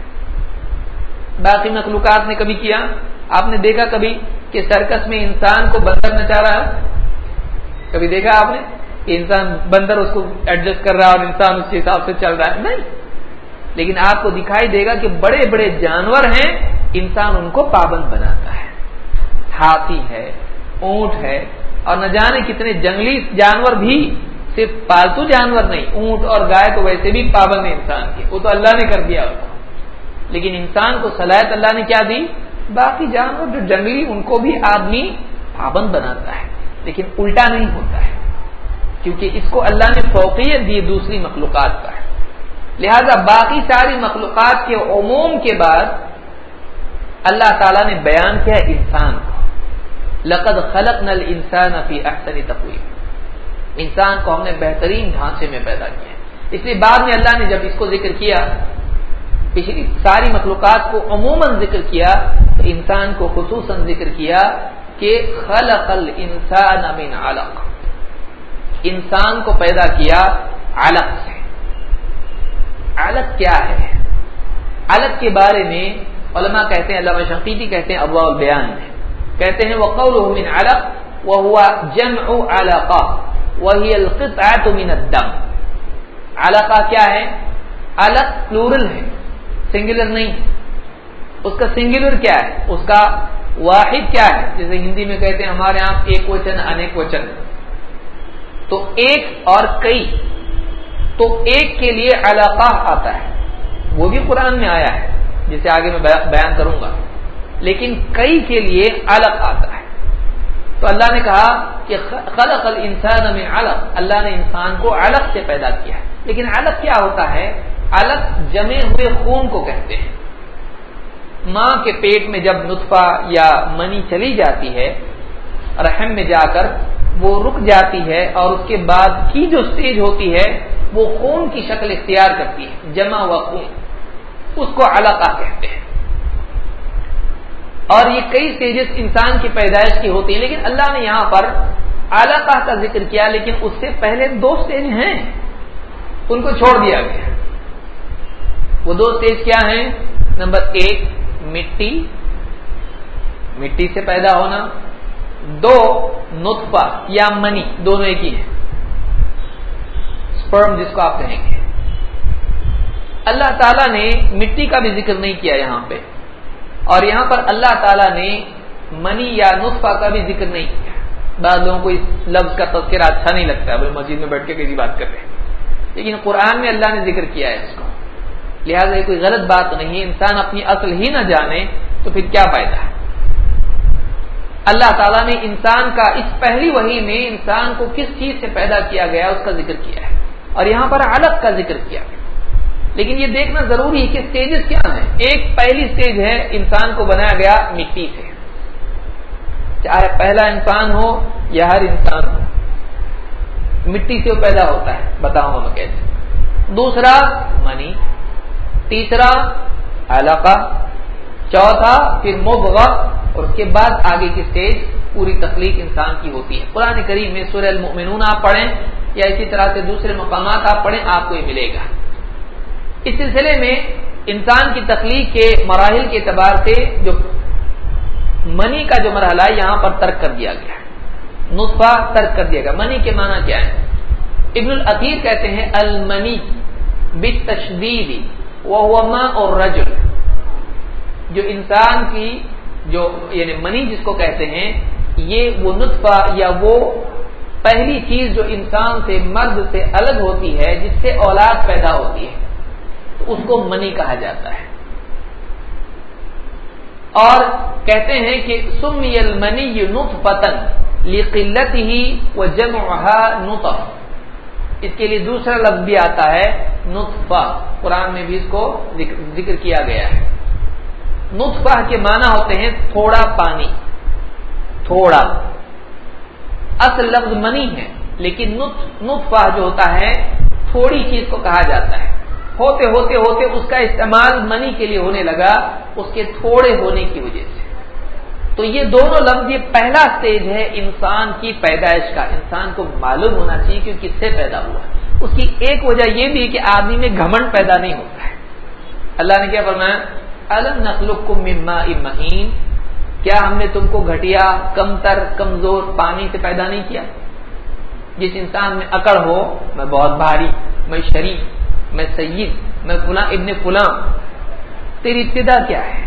باقی مخلوقات نے کبھی کیا؟ آپ نے دیکھا کبھی کہ سرکس میں انسان کو بندر نچا رہا ہے؟ کبھی دیکھا آپ نے کہ انسان بندر اس کو ایڈجسٹ کر رہا ہے اور انسان اس کے حساب سے چل رہا ہے؟ نہیں. لیکن آپ کو دکھائی دے گا کہ بڑے بڑے جانور ہیں، انسان ان کو پابند بناتا ہے. ہاتھی ہے، اونٹ ہے، اور نہ جانے کتنے جنگلی جانور بھی، صرف پالتو جانور نہیں، اونٹ اور گائے تو ویسے بھی پابند ہے انسان کے، وہ تو اللہ نے کر دیا اس کو. لیکن انسان کو صلاحیت اللہ نے کیا دی؟ باقی جانور جو جنگلی ان کو بھی آدمی پابند بناتا ہے، لیکن الٹا نہیں ہوتا ہے، کیونکہ اس کو اللہ نے فوقیت دی دوسری مخلوقات پر. لہذا باقی ساری مخلوقات کے عموم کے بعد اللہ تعالیٰ نے بیان کیا انسان کو. لقد خلقنا الانسان فی احسن تقویم، انسان کو ہم نے بہترین ڈھانچے میں پیدا کیا. اس لیے بعد میں اللہ نے جب اس کو ذکر کیا، پچھلی ساری مخلوقات کو عموماً ذکر کیا، تو انسان کو خصوصاً ذکر کیا کہ خلق الانسان من علق، انسان کو پیدا کیا علق سے. علق کیا ہے؟ علق کے بارے میں علماء کہتے ہیں، علامہ شنقیطی کہتے ہیں ابواء البیان میں، کہتے ہیں وقوله من علق وهو جمع علقہ وهي القطعة من الدم. علقہ کیا ہے؟ علق پلورل ہے، سنگولر نہیں. اس کا سنگولر کیا ہے؟ اس کا واحد کیا ہے؟ جیسے ہندی میں کہتے ہیں ہمارے یہاں ایک وچن انیک وچن، تو ایک اور کئی. تو ایک کے لیے علقہ آتا ہے، وہ بھی قرآن میں آیا ہے جسے آگے میں بیان کروں گا، لیکن کئی کے لیے علق آتا ہے. تو اللہ نے کہا کہ خلق الانسان من علق، اللہ نے انسان کو علق سے پیدا کیا ہے. لیکن علق کیا ہوتا ہے؟ علق جمے ہوئے خون کو کہتے ہیں. ماں کے پیٹ میں جب نطفہ یا منی چلی جاتی ہے، رحم میں جا کر وہ رک جاتی ہے، اور اس کے بعد کی جو سٹیج ہوتی ہے وہ خون کی شکل اختیار کرتی ہے، جمع ہوا خون، اس کو علقہ کہتے ہیں. اور یہ کئی سٹیجز انسان کی پیدائش کی ہوتی ہیں، لیکن اللہ نے یہاں پر علقہ کا ذکر کیا، لیکن اس سے پہلے دو سٹیج ہیں، ان کو چھوڑ دیا گیا. وہ دو سٹیج کیا ہیں؟ نمبر ایک مٹی، مٹی سے پیدا ہونا، دو نطفہ یا منی، دونوں ایک ہی ہے، سپرم جس کو آپ کہیں گے۔ اللہ تعالیٰ نے مٹی کا بھی ذکر نہیں کیا یہاں پہ، اور یہاں پر اللہ تعالیٰ نے منی یا نطفہ کا بھی ذکر نہیں کیا۔ بعض لوگوں کو اس لفظ کا تذکرہ اچھا نہیں لگتا ہے، بھائی مسجد میں بیٹھ کے کسی بات کر رہے ہیں، لیکن قرآن میں اللہ نے ذکر کیا ہے اس کو، لہٰذا یہ کوئی غلط بات نہیں ہے۔ انسان اپنی اصل ہی نہ جانے تو پھر کیا فائدہ ہے۔ اللہ تعالیٰ نے انسان کا اس پہلی وحی میں انسان کو کس چیز سے پیدا کیا گیا اس کا ذکر کیا ہے، اور یہاں پر علق کا ذکر کیا گیا، لیکن یہ دیکھنا ضروری ہے کہ سٹیجز کیا ہیں۔ ایک پہلی سٹیج ہے انسان کو بنایا گیا مٹی سے، چاہے پہلا انسان ہو یا ہر انسان ہو، مٹی سے وہ پیدا ہوتا ہے، بتاؤں گا میں کیسے۔ دوسرا منی، تیسرا علقہ، چوتھا پھر مضغہ، اور اس کے بعد آگے کی سٹیج پوری تخلیق انسان کی ہوتی ہے۔ قرآن کریم میں سورہ المؤمنون آپ پڑھیں یا اسی طرح سے دوسرے مقامات آپ پڑھیں، آپ کو یہ ملے گا۔ اس سلسلے میں انسان کی تخلیق کے مراحل کے اعتبار سے جو منی کا جو مرحلہ ہے یہاں پر ترک کر دیا گیا ہے، نطفہ ترک کر دیا گیا۔ منی کے معنی کیا ہے؟ ابن الاثیر کہتے ہیں المنی بالتشدید وهو ماء الرجل، جو انسان کی جو یعنی منی جس کو کہتے ہیں، یہ وہ نطفہ یا وہ پہلی چیز جو انسان سے، مرد سے الگ ہوتی ہے، جس سے اولاد پیدا ہوتی ہے، تو اس کو منی کہا جاتا ہے۔ اور کہتے ہیں کہ سمی المنی نطفۃ لقلتہ وجمعها نطف، اس کے لیے دوسرا لفظ بھی آتا ہے نطفہ، قرآن میں بھی اس کو ذکر کیا گیا ہے۔ نطفہ کے معنی ہوتے ہیں تھوڑا پانی، تھوڑا، اصل لفظ منی ہے، لیکن نطفہ جو ہوتا ہے تھوڑی چیز کو کہا جاتا ہے۔ ہوتے ہوتے ہوتے اس کا استعمال منی کے لیے ہونے لگا، اس کے تھوڑے ہونے کی وجہ سے۔ تو یہ دونوں لفظ، یہ پہلا سٹیج ہے انسان کی پیدائش کا۔ انسان کو معلوم ہونا چاہیے کہ کس سے پیدا ہوا۔ اس کی ایک وجہ یہ بھی ہے کہ آدمی میں گھمنڈ پیدا نہیں ہوتا ہے۔ اللہ نے کیا فرمایا؟ الم نخلقکم من ماء مہین، کیا ہم نے تم کو گھٹیا، کمتر، کمزور پانی سے پیدا نہیں کیا؟ جس انسان میں عقل ہو، میں بہت بھاری، میں شریف، میں سید، میں فلاں ابن فلاں، تیری ابتدا کیا ہے؟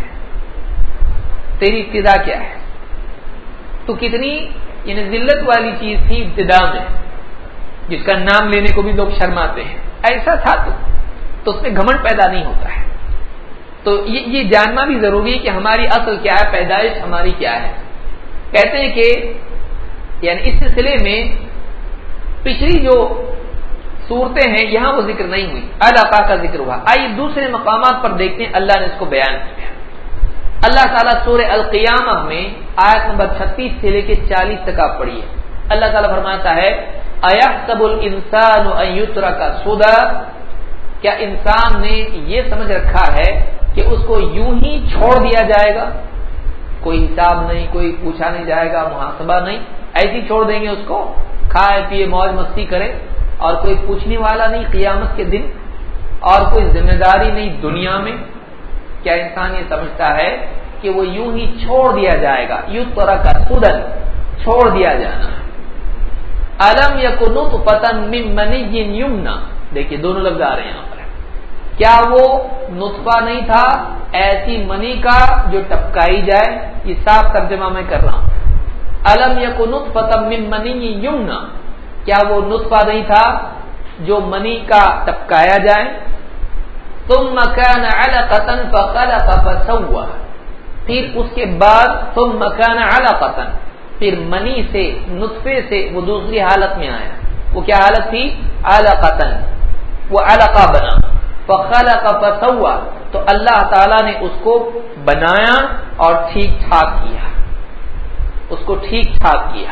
تیری ابتدا کیا ہے؟ تو کتنی یعنی ذلت والی چیز تھی ابتدا میں، جس کا نام لینے کو بھی لوگ شرماتے ہیں، ایسا تھا تو تو اس میں گھمنڈ پیدا نہیں ہوتا ہے۔ تو یہ یہ جاننا بھی ضروری ہے کہ ہماری اصل کیا ہے، پیدائش ہماری کیا ہے۔ کہتے ہیں کہ یعنی اس سلسلے میں پچھلی جو صورتیں ہیں یہاں وہ ذکر نہیں ہوئی، علقہ کا ذکر ہوا۔ آئیے دوسرے مقامات پر دیکھتے ہیں اللہ نے اس کو بیان کیا۔ اللہ تعالیٰ سورہ القیامہ میں آیت نمبر چھتیس سے لے کے چالیس تک آپ پڑھیے۔ اللہ تعالیٰ فرماتا ہے اَيَحْسَبُ الْإِنسَانُ أَن يُتْرَكَ سُدًى، کیا انسان نے یہ سمجھ رکھا ہے کہ اس کو یوں ہی چھوڑ دیا جائے گا، کوئی حساب نہیں، کوئی پوچھا نہیں جائے گا، محاسبہ نہیں، ایسی چھوڑ دیں گے اس کو، کھائے پیے موج مستی کرے، اور کوئی پوچھنے والا نہیں قیامت کے دن، اور کوئی ذمہ داری نہیں دنیا میں؟ کیا انسان یہ سمجھتا ہے کہ وہ یوں ہی چھوڑ دیا جائے گا؟ یترک سدًا، چھوڑ دیا جانا۔ الم یکن نطفۃ من منی یمنی، دیکھیے دونوں لفظ آ رہے ہیں یہاں پر۔ کیا وہ نطفہ نہیں تھا ایسی منی کا جو ٹپکائی جائے؟ یہ صاف ترجمہ میں کر رہا ہوں۔ الم یکن نطفۃ من منی یمنی، کیا وہ نطفہ نہیں تھا جو منی کا ٹپکایا جائے؟ ثم كان علقة فخلق فسوى، پھر اس کے بعد ثم كان علقة، پھر منی سے، نطفے سے وہ دوسری حالت میں آیا۔ وہ کیا حالت تھی؟ علقة، وہ علقہ بنا۔ فخلق فسوى، تو اللہ تعالی نے اس کو بنایا اور ٹھیک ٹھاک کیا، اس کو ٹھیک ٹھاک کیا۔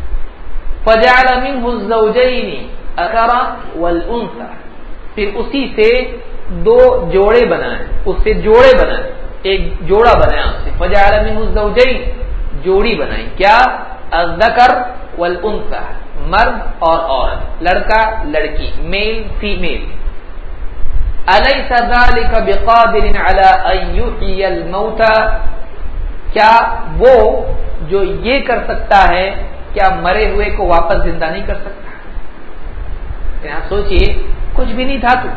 فجعل منه الزوجين الذكر والانثى، پھر اسی سے دو جوڑے بنائے، اس سے جوڑے بنائے، ایک جوڑا بنایا اس سے۔ فجعل منه الزوجين، جوڑی بنائی، کیا؟ الذکر والانثى، مرد اور عورت، لڑکا لڑکی، میل فیمیل۔ الیس ذلک بقادر علی ان یحیی الموتى، کیا وہ جو یہ کر سکتا ہے کیا مرے ہوئے کو واپس زندہ نہیں کر سکتا؟ یہاں سوچئے، کچھ بھی نہیں تھا تو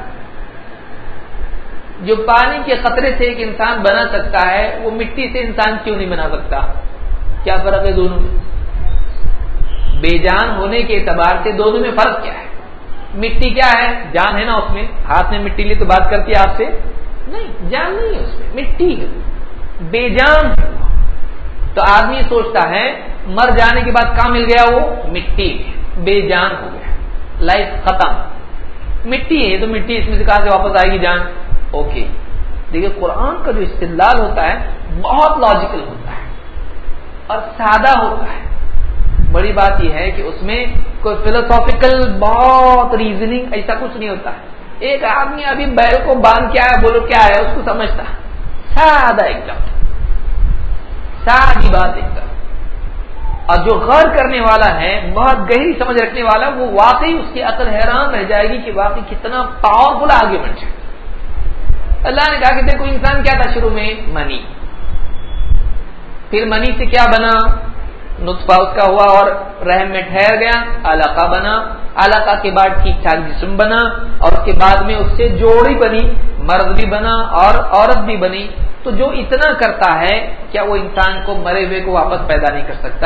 جو پانی کے قطرے سے ایک انسان بنا سکتا ہے وہ مٹی سے انسان کیوں نہیں بنا سکتا؟ کیا فرق ہے دونوں میں؟ بے جان ہونے کے اعتبار سے دونوں میں فرق کیا ہے؟ مٹی کیا ہے؟ جان ہے نا اس میں، ہاتھ میں مٹی لی تو بات کرتی ہے آپ سے؟ نہیں، جان نہیں ہے اس میں، مٹی ہے، بے جان ہے۔ تو آدمی سوچتا ہے مر جانے کے بعد کہاں مل گیا؟ وہ مٹی میں، بے جان ہو گیا، لائف ختم، مٹی ہے تو مٹی، اس میں سے کہاں سے واپس آئے گی جان؟ اوکے۔ دیکھیے قرآن کا جو استدلال ہوتا ہے بہت لاجیکل ہوتا ہے اور سادہ ہوتا ہے۔ بڑی بات یہ ہے کہ اس میں کوئی فلسافیکل بہت ریزننگ ایسا کچھ نہیں ہوتا ہے۔ ایک آدمی ابھی بیل کو باندھ کیا ہے، بولو کیا ہے، اس کو سمجھتا ہے، سادہ ایک دم، سادی بات ایک دم۔ اور جو غور کرنے والا ہے، بہت گہری سمجھ رکھنے والا، وہ واقعی اس کی عقل حیران رہ جائے گی کہ واقعی کتنا پاورفل آگے بڑھ جائے۔ اللہ نے کہا کہ دیکھو انسان کیا تھا شروع میں؟ منی، پھر منی سے کیا بنا؟ نطفہ اس کا ہوا اور رحم میں ٹھہر گیا، علقہ بنا، علقہ کے بعد ٹھیک ٹھاک جسم بنا، اور اس کے بعد میں اس سے جوڑی بنی، مرد بھی بنا اور عورت بھی بنی۔ تو جو اتنا کرتا ہے کیا وہ انسان کو مرے ہوئے کو واپس پیدا نہیں کر سکتا؟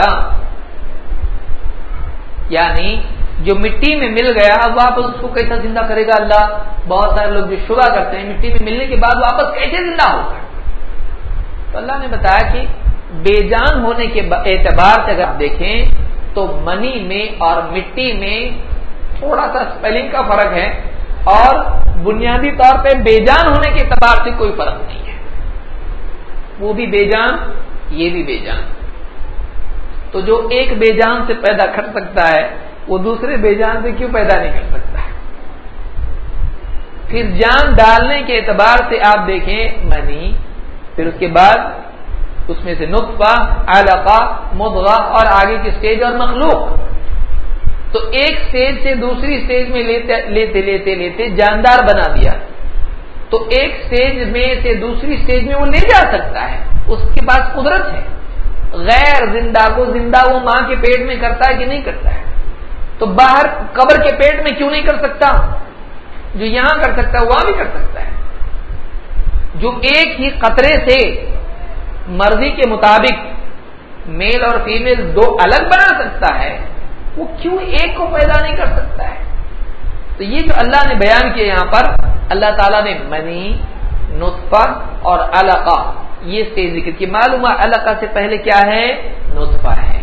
یعنی جو مٹی میں مل گیا اب واپس اس کو کیسا زندہ کرے گا اللہ؟ بہت سارے لوگ جو شبہ کرتے ہیں مٹی میں ملنے کے بعد واپس کیسے زندہ ہوگا؟ تو اللہ نے بتایا کہ بے جان ہونے کے اعتبار سے اگر آپ دیکھیں تو منی میں اور مٹی میں تھوڑا سا اسپیلنگ کا فرق ہے، اور بنیادی طور پہ بے جان ہونے کے اعتبار سے کوئی فرق نہیں ہے۔ وہ بھی بے جان، یہ بھی بے جان۔ تو جو ایک بے جان سے پیدا کر سکتا ہے وہ دوسرے بے جان سے کیوں پیدا نہیں کر سکتا ہے؟ پھر جان ڈالنے کے اعتبار سے آپ دیکھیں منی، پھر اس کے بعد اس میں سے نطفہ، علقہ، مضغہ اور آگے کی سٹیج اور مخلوق۔ تو ایک سٹیج سے دوسری سٹیج میں لیتے لیتے لیتے لیتے جاندار بنا دیا، تو ایک سٹیج میں سے دوسری سٹیج میں وہ لے جا سکتا ہے، اس کے پاس قدرت ہے۔ غیر زندہ کو زندہ وہ ماں کے پیٹ میں کرتا ہے کہ نہیں کرتا ہے؟ تو باہر قبر کے پیٹ میں کیوں نہیں کر سکتا؟ جو یہاں کر سکتا ہے وہاں بھی کر سکتا ہے۔ جو ایک ہی قطرے سے مرضی کے مطابق میل اور فیمیل دو الگ بنا سکتا ہے، وہ کیوں ایک کو پیدا نہیں کر سکتا ہے؟ تو یہ جو اللہ نے بیان کیا یہاں پر، اللہ تعالیٰ نے منی، نطفہ اور علقہ یہ سے ذکر کی۔ معلوم ہے علقہ سے پہلے کیا ہے؟ نطفہ ہے،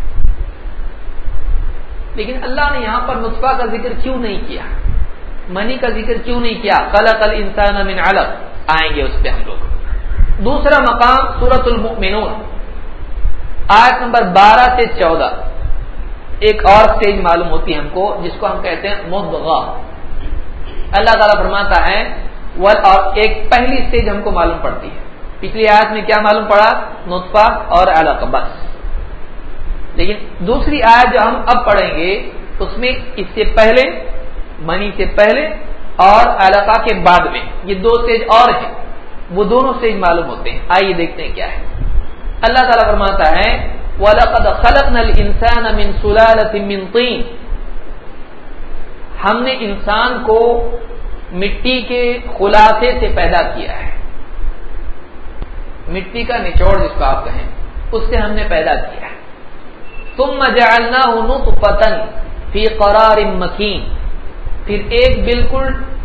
لیکن اللہ نے یہاں پر نطفہ کا ذکر کیوں نہیں کیا، منی کا ذکر کیوں نہیں کیا؟ خلق الانسان من علق، آئیں گے اس پہ ہم لوگ۔ دوسرا مقام سورۃ المؤمنون آیت نمبر بارہ سے چودہ، ایک اور سٹیج معلوم ہوتی ہے ہم کو جس کو ہم کہتے ہیں مضغہ۔ اللہ تعالیٰ فرماتا ہے اور ایک پہلی سٹیج ہم کو معلوم پڑتی ہے، پچھلی آیت میں کیا معلوم پڑا؟ نطفہ اور علقہ بس۔ لیکن دوسری آیت جو ہم اب پڑھیں گے اس میں اس سے پہلے، منی سے پہلے اور علقہ کے بعد میں یہ دو سٹیج اور ہیں، وہ دونوں سٹیج معلوم ہوتے ہیں۔ آئیے دیکھتے ہیں کیا ہے۔ اللہ تعالیٰ فرماتا ہے وَلَقَدْ خَلَقْنَا الْإِنسَانَ مِنْ سُلَالَةٍ مِنْ طِينٍ، ہم نے انسان کو مٹی کے خلاصے سے پیدا کیا ہے، مٹی کا نچوڑ جس کو آپ کہیں، اس سے ہم نے پیدا کیا ہے۔ ثُمَّ جَعَلْنَاهُ نُطْفَةً فِي قَرَارٍ مَكِينٍ، پھر ایک بالکل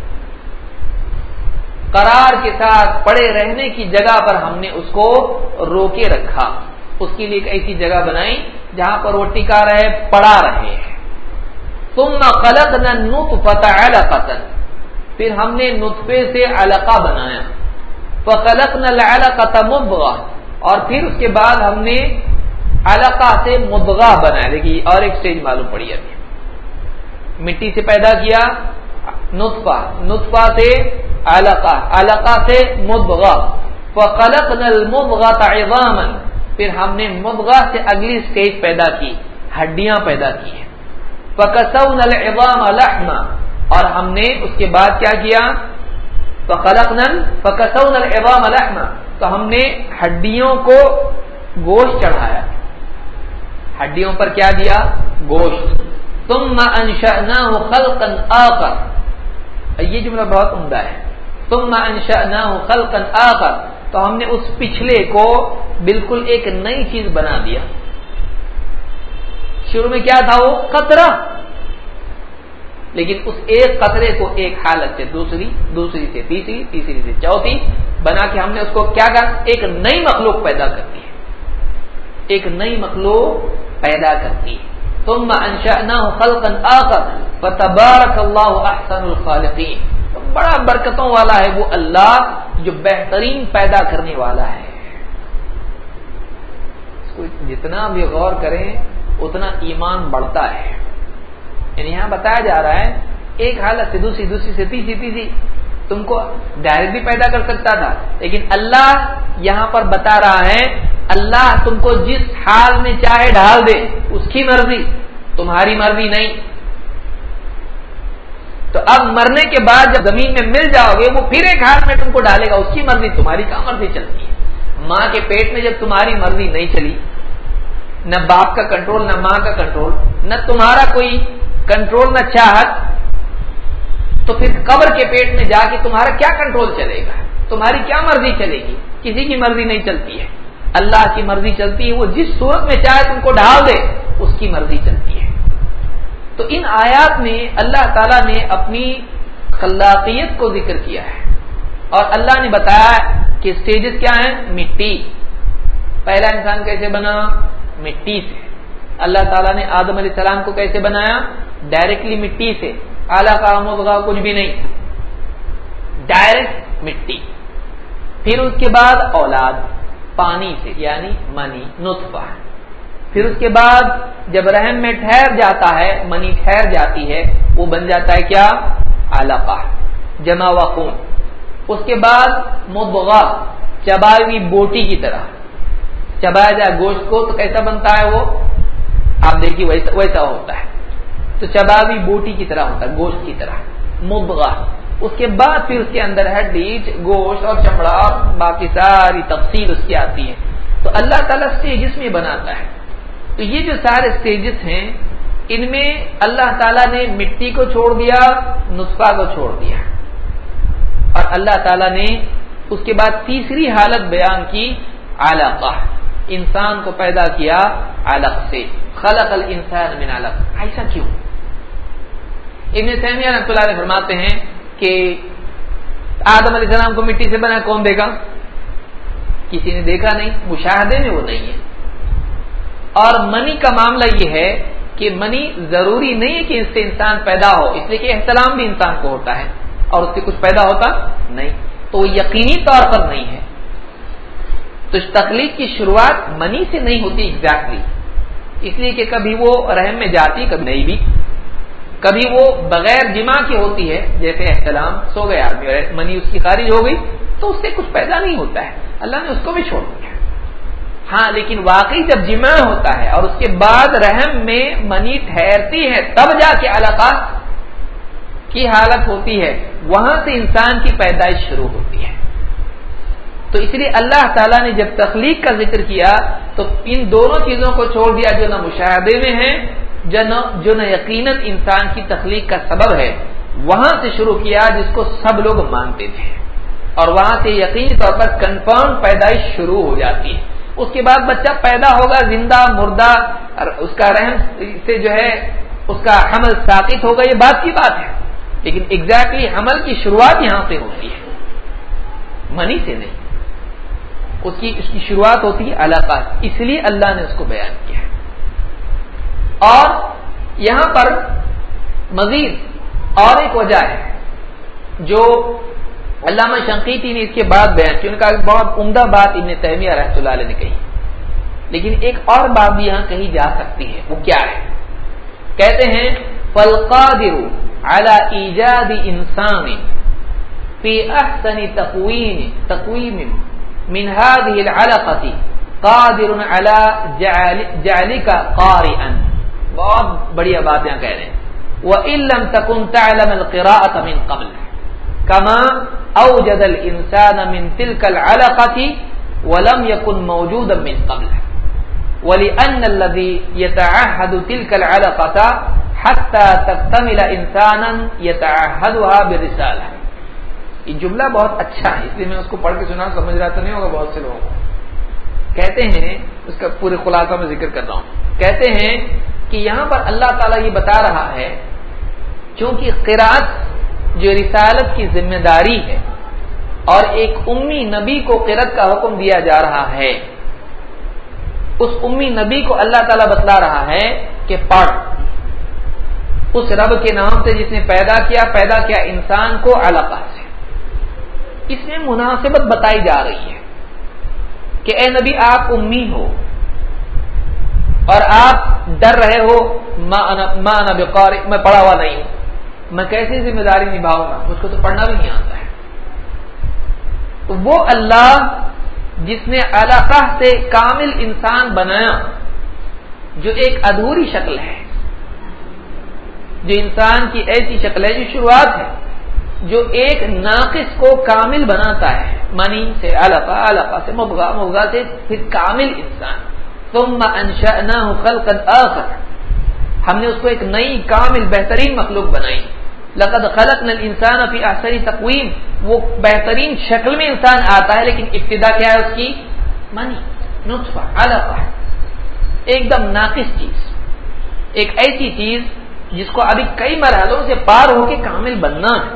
قرار کے ساتھ پڑے رہنے کی جگہ پر ہم نے اس کو روکے رکھا، اس کے لیے ایک ایسی جگہ بنائی جہاں پر وہ ٹکا رہے، پڑا رہے۔ ثم خلقنا النطفة علقة، پھر ہم نے نطفے سے علقہ بنایا، فخلقنا العلقة مضغة، اور پھر اس کے بعد ہم نے علقہ سے مضغہ بنایا۔ دیکھیے اور ایک سٹیج معلوم پڑی ابھی، مٹی سے پیدا کیا نطفہ، نطفہ سے علقہ، علقہ سے مضغہ، فخلقنا المضغة عظاما، پھر ہم نے مضغہ سے اگلی سٹیج پیدا کی، ہڈیاں پیدا کی ہیں۔ فکسونا العظام لحما، اور ہم نے اس کے بعد کیا کیا؟ فخلقنا فکسونا العظام لحما، تو ہم نے ہڈیوں کو گوشت چڑھایا، ہڈیوں پر کیا دیا؟ گوشت. ثم انشأناه خلقا آخر، یہ جملہ بہت عمدہ ہے. ثم انشأناه خلقا آخر، تو ہم نے اس پچھلے کو بالکل ایک نئی چیز بنا دیا. شروع میں کیا تھا؟ وہ قطرہ، لیکن اس ایک قطرے کو ایک حالت سے دوسری، دوسری سے تیسری، تیسری سے چوتھی بنا کے ہم نے اس کو کیا کر ایک نئی مخلوق پیدا کرتی ہے، ایک نئی مخلوق پیدا کرتی ہے. ثم انشأناه خلقا آخر فتبارك الله احسن الخالقین. تو بڑا برکتوں والا ہے وہ اللہ جو بہترین پیدا کرنے والا ہے. اس کو جتنا بھی غور کریں اتنا ایمان بڑھتا ہے. یعنی یہاں بتایا جا رہا ہے ایک حالت سے دوسری، دوسری سے تیسری، تیسری تم کو ڈائریکٹ بھی پیدا کر سکتا تھا، لیکن اللہ یہاں پر بتا رہا ہے اللہ تم کو جس حال میں چاہے ڈال دے، اس کی مرضی، تمہاری مرضی نہیں. تو اب مرنے کے بعد جب زمین میں مل جاؤ گے وہ پھر ایک حال میں تم کو ڈالے گا، اس کی مرضی، تمہاری کیا مرضی چلتی ہے. ماں کے پیٹ میں جب تمہاری مرضی نہیں چلی، نہ باپ کا کنٹرول، نہ ماں کا کنٹرول، نہ تمہارا کوئی کنٹرول، نہ چاہت، تو پھر قبر کے پیٹ میں جا کے تمہارا کیا کنٹرول چلے گا؟ تمہاری کیا مرضی چلے گی؟ کسی کی مرضی نہیں چلتی ہے، اللہ کی مرضی چلتی ہے. وہ جس صورت میں چاہے تم کو ڈال دے اس کی مرضی چلتی ہے. تو ان آیات میں اللہ تعالیٰ نے اپنی خلاقیت کو ذکر کیا ہے اور اللہ نے بتایا کہ سٹیجز کیا ہیں. مٹی، پہلا انسان کیسے بنا؟ مٹی سے. اللہ تعالیٰ نے آدم علیہ السلام کو کیسے بنایا؟ ڈائریکٹلی مٹی سے، علقہ مضغہ کچھ بھی نہیں، ڈائریکٹ مٹی. پھر اس کے بعد اولاد پانی سے، یعنی منی، نطفہ. پھر اس کے بعد جب رحم میں ٹھہر جاتا ہے، منی ٹھہر جاتی ہے، وہ بن جاتا ہے کیا؟ علقہ، جمع و خون. اس کے بعد مضغہ، چبائی ہوئی بوٹی کی طرح چبایا جائے گوشت کو تو کیسا بنتا ہے وہ؟ آپ دیکھیے ویسا ویسا ہوتا ہے. تو چباوی بوٹی کی طرح ہوتا ہے، گوشت کی طرح، مضغہ. اس کے بعد پھر اس کے اندر ہڈی، گوشت اور چمڑا اور باقی ساری تفصیل اس کی آتی ہے. تو اللہ تعالیٰ سٹیجز میں بناتا ہے. تو یہ جو سارے سٹیجز ہیں ان میں اللہ تعالیٰ نے مٹی کو چھوڑ دیا، نطفہ کو چھوڑ دیا، اور اللہ تعالیٰ نے اس کے بعد تیسری حالت بیان کی، علقہ، انسان کو پیدا کیا علق سے. خلق الانسان من علق. ایسا کیوں؟ ابن تیمیہ رحمۃ اللہ علیہ فرماتے ہیں کہ آدم علیہ السلام کو مٹی سے بنا، کون دیکھا؟ کسی نے دیکھا نہیں، مشاہدے میں وہ نہیں ہے. اور منی کا معاملہ یہ ہے کہ منی ضروری نہیں ہے کہ اس سے انسان پیدا ہو، اس لیے کہ احتلام بھی انسان کو ہوتا ہے اور اس سے کچھ پیدا ہوتا نہیں، تو وہ یقینی طور پر نہیں ہے. تو اس تخلیق کی شروعات منی سے نہیں ہوتی ایگزیکٹلی، اس لیے کہ کبھی وہ رحم میں جاتی، کبھی نہیں بھی، کبھی وہ بغیر جمع کی ہوتی ہے، جیسے احتلام، سو گیا آدمی، منی اس کی خارج ہو گئی تو اس سے کچھ پیدا نہیں ہوتا ہے، اللہ نے اس کو بھی چھوڑ دیا. ہاں لیکن واقعی جب جمع ہوتا ہے اور اس کے بعد رحم میں منی ٹھہرتی ہے تب جا کے علقہ کی حالت ہوتی ہے، وہاں سے انسان کی پیدائش شروع ہوتی ہے. تو اس لیے اللہ تعالیٰ نے جب تخلیق کا ذکر کیا تو ان دونوں چیزوں کو چھوڑ دیا جو نہ مشاہدے میں ہیں، جو نہ یقیناً انسان کی تخلیق کا سبب ہے، وہاں سے شروع کیا جس کو سب لوگ مانتے تھے، اور وہاں سے یقینی طور پر کنفرم پیدائش شروع ہو جاتی ہے. اس کے بعد بچہ پیدا ہوگا، زندہ مردہ، اس کا رحم سے جو ہے اس کا حمل ساقط ہوگا، یہ بات کی بات ہے، لیکن ایگزیکٹلی حمل کی شروعات یہاں سے ہوتی ہے، منی سے نہیں. اس کی اس کی شروعات ہوتی ہے علقہ، اس لیے اللہ نے اس کو بیان کیا ہے. اور یہاں پر مزید اور ایک وجہ ہے جو علامہ شنقیطی نے اس کے بعد بیان کی، ان کا ایک بہت عمدہ بات ابن تیمیہ رحمۃ اللہ علیہ نے کہی، لیکن ایک اور بات بھی یہاں کہی جا سکتی ہے. وہ کیا ہے؟ کہتے ہیں فالقادر علی ایجاد انسان فی احسن تقویم تقویم من هذه العلقة قادر على جعلك قارئا. بہت بڑھیا بات یہاں کہہ رہے ہیں، وَإِن لَّمْ تَكُن تَعْلَمَ الْقِرَاءَةَ مِن قَبْلِ كَمَا أَوْجَدَ الْإِنسَانَ مِن تِلْكَ الْعَلَقَةِ وَلَمْ يَكُن مَّوْجُودًا مِن قَبْلِ. وَلِأَنَّ الَّذِي يَتَعَهَّدُ تِلْكَ الْعَلَقَةَ حَتَّى تَكْتَمِلَ إِنسَانًا يَتَعَهَّدُهَا بِالرِّسَالَةِ. یہ جملہ بہت اچھا ہے، اس لیے میں اس کو پڑھ کے سنا، سمجھ رہا تو نہیں ہوگا بہت سے لوگوں کو. کہتے ہیں، اس کا پورے خلاصہ میں ذکر کر رہا ہوں، کہتے ہیں کہ یہاں پر اللہ تعالیٰ یہ بتا رہا ہے چونکہ قرأت جو رسالت کی ذمہ داری ہے اور ایک امی نبی کو قرأت کا حکم دیا جا رہا ہے، اس امی نبی کو اللہ تعالیٰ بتلا رہا ہے کہ پڑھ اس رب کے نام سے جس نے پیدا کیا پیدا کیا انسان کو علقہ سے. اس میں مناسبت بتائی جا رہی ہے کہ اے نبی آپ امی ہو اور آپ ڈر رہے ہو ما انا بقارئ، میں پڑھا ہوا نہیں ہوں، میں کیسے ذمہ داری نبھاؤں گا، مجھ کو تو پڑھنا بھی نہیں آتا ہے. تو وہ اللہ جس نے علقہ سے کامل انسان بنایا، جو ایک ادھوری شکل ہے، جو انسان کی ایسی شکل ہے جو شروعات ہے، جو ایک ناقص کو کامل بناتا ہے، منی سے علقہ، علقہ سے مضغہ، مضغہ سے پھر کامل انسان. ثم انشأناه خلقا آخر، ہم نے اس کو ایک نئی کامل بہترین مخلوق بنائی. لقد خلقنا الانسان فی احسن تقویم، وہ بہترین شکل میں انسان آتا ہے، لیکن ابتدا کیا ہے اس کی؟ منی، نطفہ، علقہ، ایک دم ناقص چیز، ایک ایسی چیز جس کو ابھی کئی مرحلوں سے پار ہو کے کامل بننا ہے.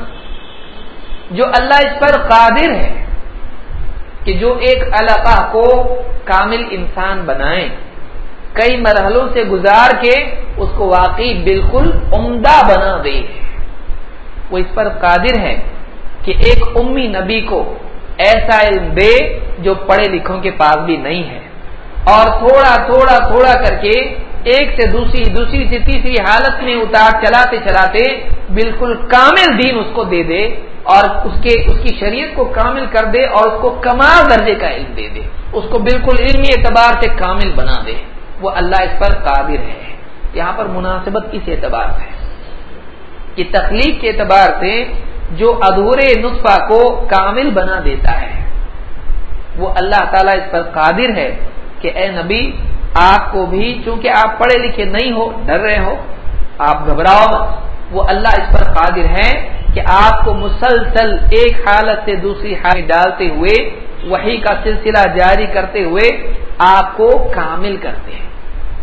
جو اللہ اس پر قادر ہے کہ جو ایک علقہ کو کامل انسان بنائے، کئی مرحلوں سے گزار کے اس کو واقعی بالکل عمدہ بنا دے، وہ اس پر قادر ہے کہ ایک امی نبی کو ایسا علم دے جو پڑھے لکھوں کے پاس بھی نہیں ہے، اور تھوڑا تھوڑا تھوڑا کر کے ایک سے دوسری، دوسری سے تیسری حالت میں اتار چلاتے چلاتے بالکل کامل دین اس کو دے دے، اور اس کے اس کی شریعت کو کامل کر دے، اور اس کو کمال درجے کا علم دے دے، اس کو بالکل علمی اعتبار سے کامل بنا دے. وہ اللہ اس پر قادر ہے. یہاں پر مناسبت اس اعتبار سے کہ تخلیق کے اعتبار سے جو ادھورے نطفہ کو کامل بنا دیتا ہے، وہ اللہ تعالیٰ اس پر قادر ہے کہ اے نبی آپ کو بھی، چونکہ آپ پڑھے لکھے نہیں ہو، ڈر رہے ہو، آپ گھبراؤ مت، وہ اللہ اس پر قادر ہے کہ آپ کو مسلسل ایک حالت سے دوسری حالت ڈالتے ہوئے، وحی کا سلسلہ جاری کرتے ہوئے آپ کو کامل کرتے ہیں.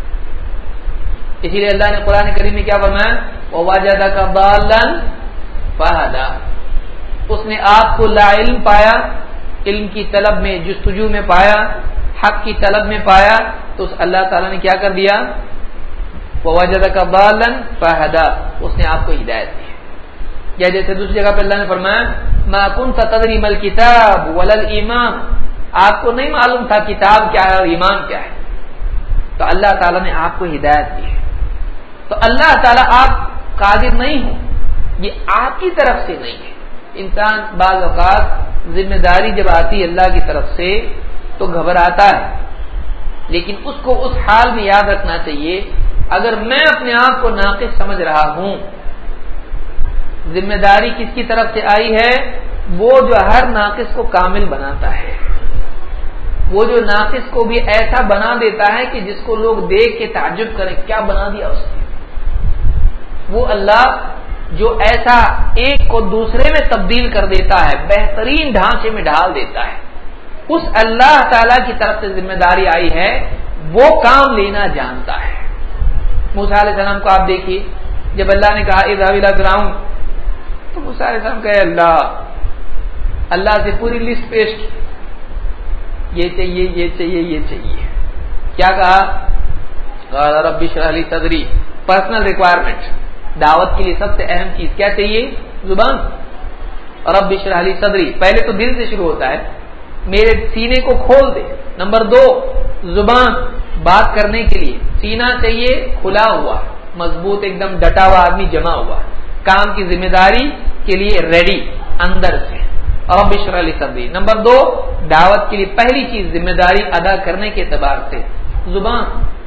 اسی لیے اللہ نے قرآن کریم میں کیا فرمایا؟ وَوَجَدَكَ ضَالًّا فَهَدَى، اس نے آپ کو لا علم پایا، علم کی طلب میں، جستجو میں پایا، حق کی طلب میں پایا، تو اس اللہ تعالیٰ نے کیا کر دیا؟ وَوَجَدَكَ ضَالًّا فَهَدَى، اس نے آپ کو ہدایت دی. یا جیسے دوسری جگہ پہ اللہ نے فرمایا مَا كُنْتَ تَدْرِي مَا الْكِتَابُ وَلَا الْإِيمَانُ، آپ کو نہیں معلوم تھا کتاب کیا ہے اور ایمان کیا ہے، تو اللہ تعالیٰ نے آپ کو ہدایت دی. تو اللہ تعالیٰ آپ قادر نہیں ہو، یہ آپ کی طرف سے نہیں ہے. انسان بعض اوقات ذمہ داری جب آتی ہے اللہ کی طرف سے تو گھبراتا ہے، لیکن اس کو اس حال میں یاد رکھنا چاہیے اگر میں اپنے آپ کو ناقص سمجھ رہا ہوں، ذمہ داری کس کی طرف سے آئی ہے؟ وہ جو ہر ناقص کو کامل بناتا ہے، وہ جو ناقص کو بھی ایسا بنا دیتا ہے کہ جس کو لوگ دیکھ کے تعجب کریں کیا بنا دیا اس نے. وہ اللہ جو ایسا ایک کو دوسرے میں تبدیل کر دیتا ہے، بہترین ڈھانچے میں ڈھال دیتا ہے، اس اللہ تعالی کی طرف سے ذمہ داری آئی ہے، وہ کام لینا جانتا ہے. موسیٰ علیہ السلام کو آپ دیکھیے، جب اللہ نے کہا اذهب الى فرعون، تو موسیٰ علیہ السلام کہے اللہ اللہ سے پوری لسٹ پیش کی، یہ چاہیے یہ چاہیے یہ چاہیے. کیا کہا؟ قال رب اشرح لي صدری، پرسنل ریکوائرمنٹ. دعوت کے لیے سب سے اہم چیز کیا چاہیے؟ زبان. رب اشرح لي صدری، پہلے تو دل سے شروع ہوتا ہے، میرے سینے کو کھول دے. نمبر دو، زبان، بات کرنے کے لیے سینہ چاہیے کھلا ہوا، مضبوط، ایک دم ڈٹا ہوا آدمی، جمع ہوا، کام کی ذمہ داری کے لیے ریڈی اندر سے. رب اشرح لي صدری. نمبر دو، دعوت کے لیے پہلی چیز ذمہ داری ادا کرنے کے اعتبار سے زبان.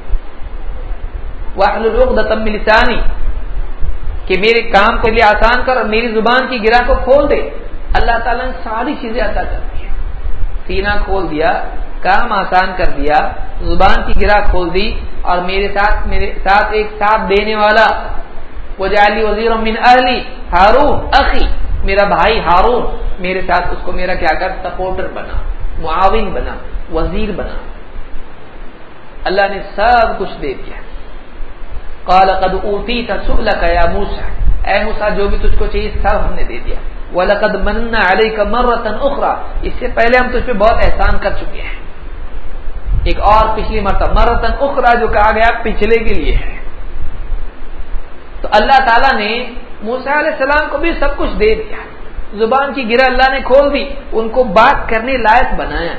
واحلل عقدۃ من لسانی، کہ میرے کام کے لیے آسان کر اور میری زبان کی گرہ کو کھول دے. اللہ تعالیٰ نے ساری چیزیں عطا کر دی ہیں. سینہ کھول دیا، کام آسان کر دیا، زبان کی گرہ کھول دی، اور میرے ساتھ میرے ساتھ ایک ساتھ دینے والا، وجعلی وزیرا من اہلی ہارون اخی، میرا بھائی ہارون میرے ساتھ، اس کو میرا کیا کر سپورٹر بنا، معاون بنا، وزیر بنا۔ اللہ نے سب کچھ دے دیا۔ قال قد اوتیت سؤلک یا موسی، اے موسی جو بھی تجھ کو چاہیے سب ہم نے دے دیا۔ وَلَقَدْ مَنَّ عَلَيْكَ مَرَّةً أُخْرَى، اس سے پہلے ہم تجھ پہ بہت احسان کر چکے ہیں، ایک اور پچھلی مرتبہ، مرۃ اخرى جو کہا گیا پچھلے کے لیے ہے۔ تو اللہ تعالیٰ نے موسیٰ علیہ السلام کو بھی سب کچھ دے دیا، زبان کی گرہ اللہ نے کھول دی، ان کو بات کرنے لائق بنایا۔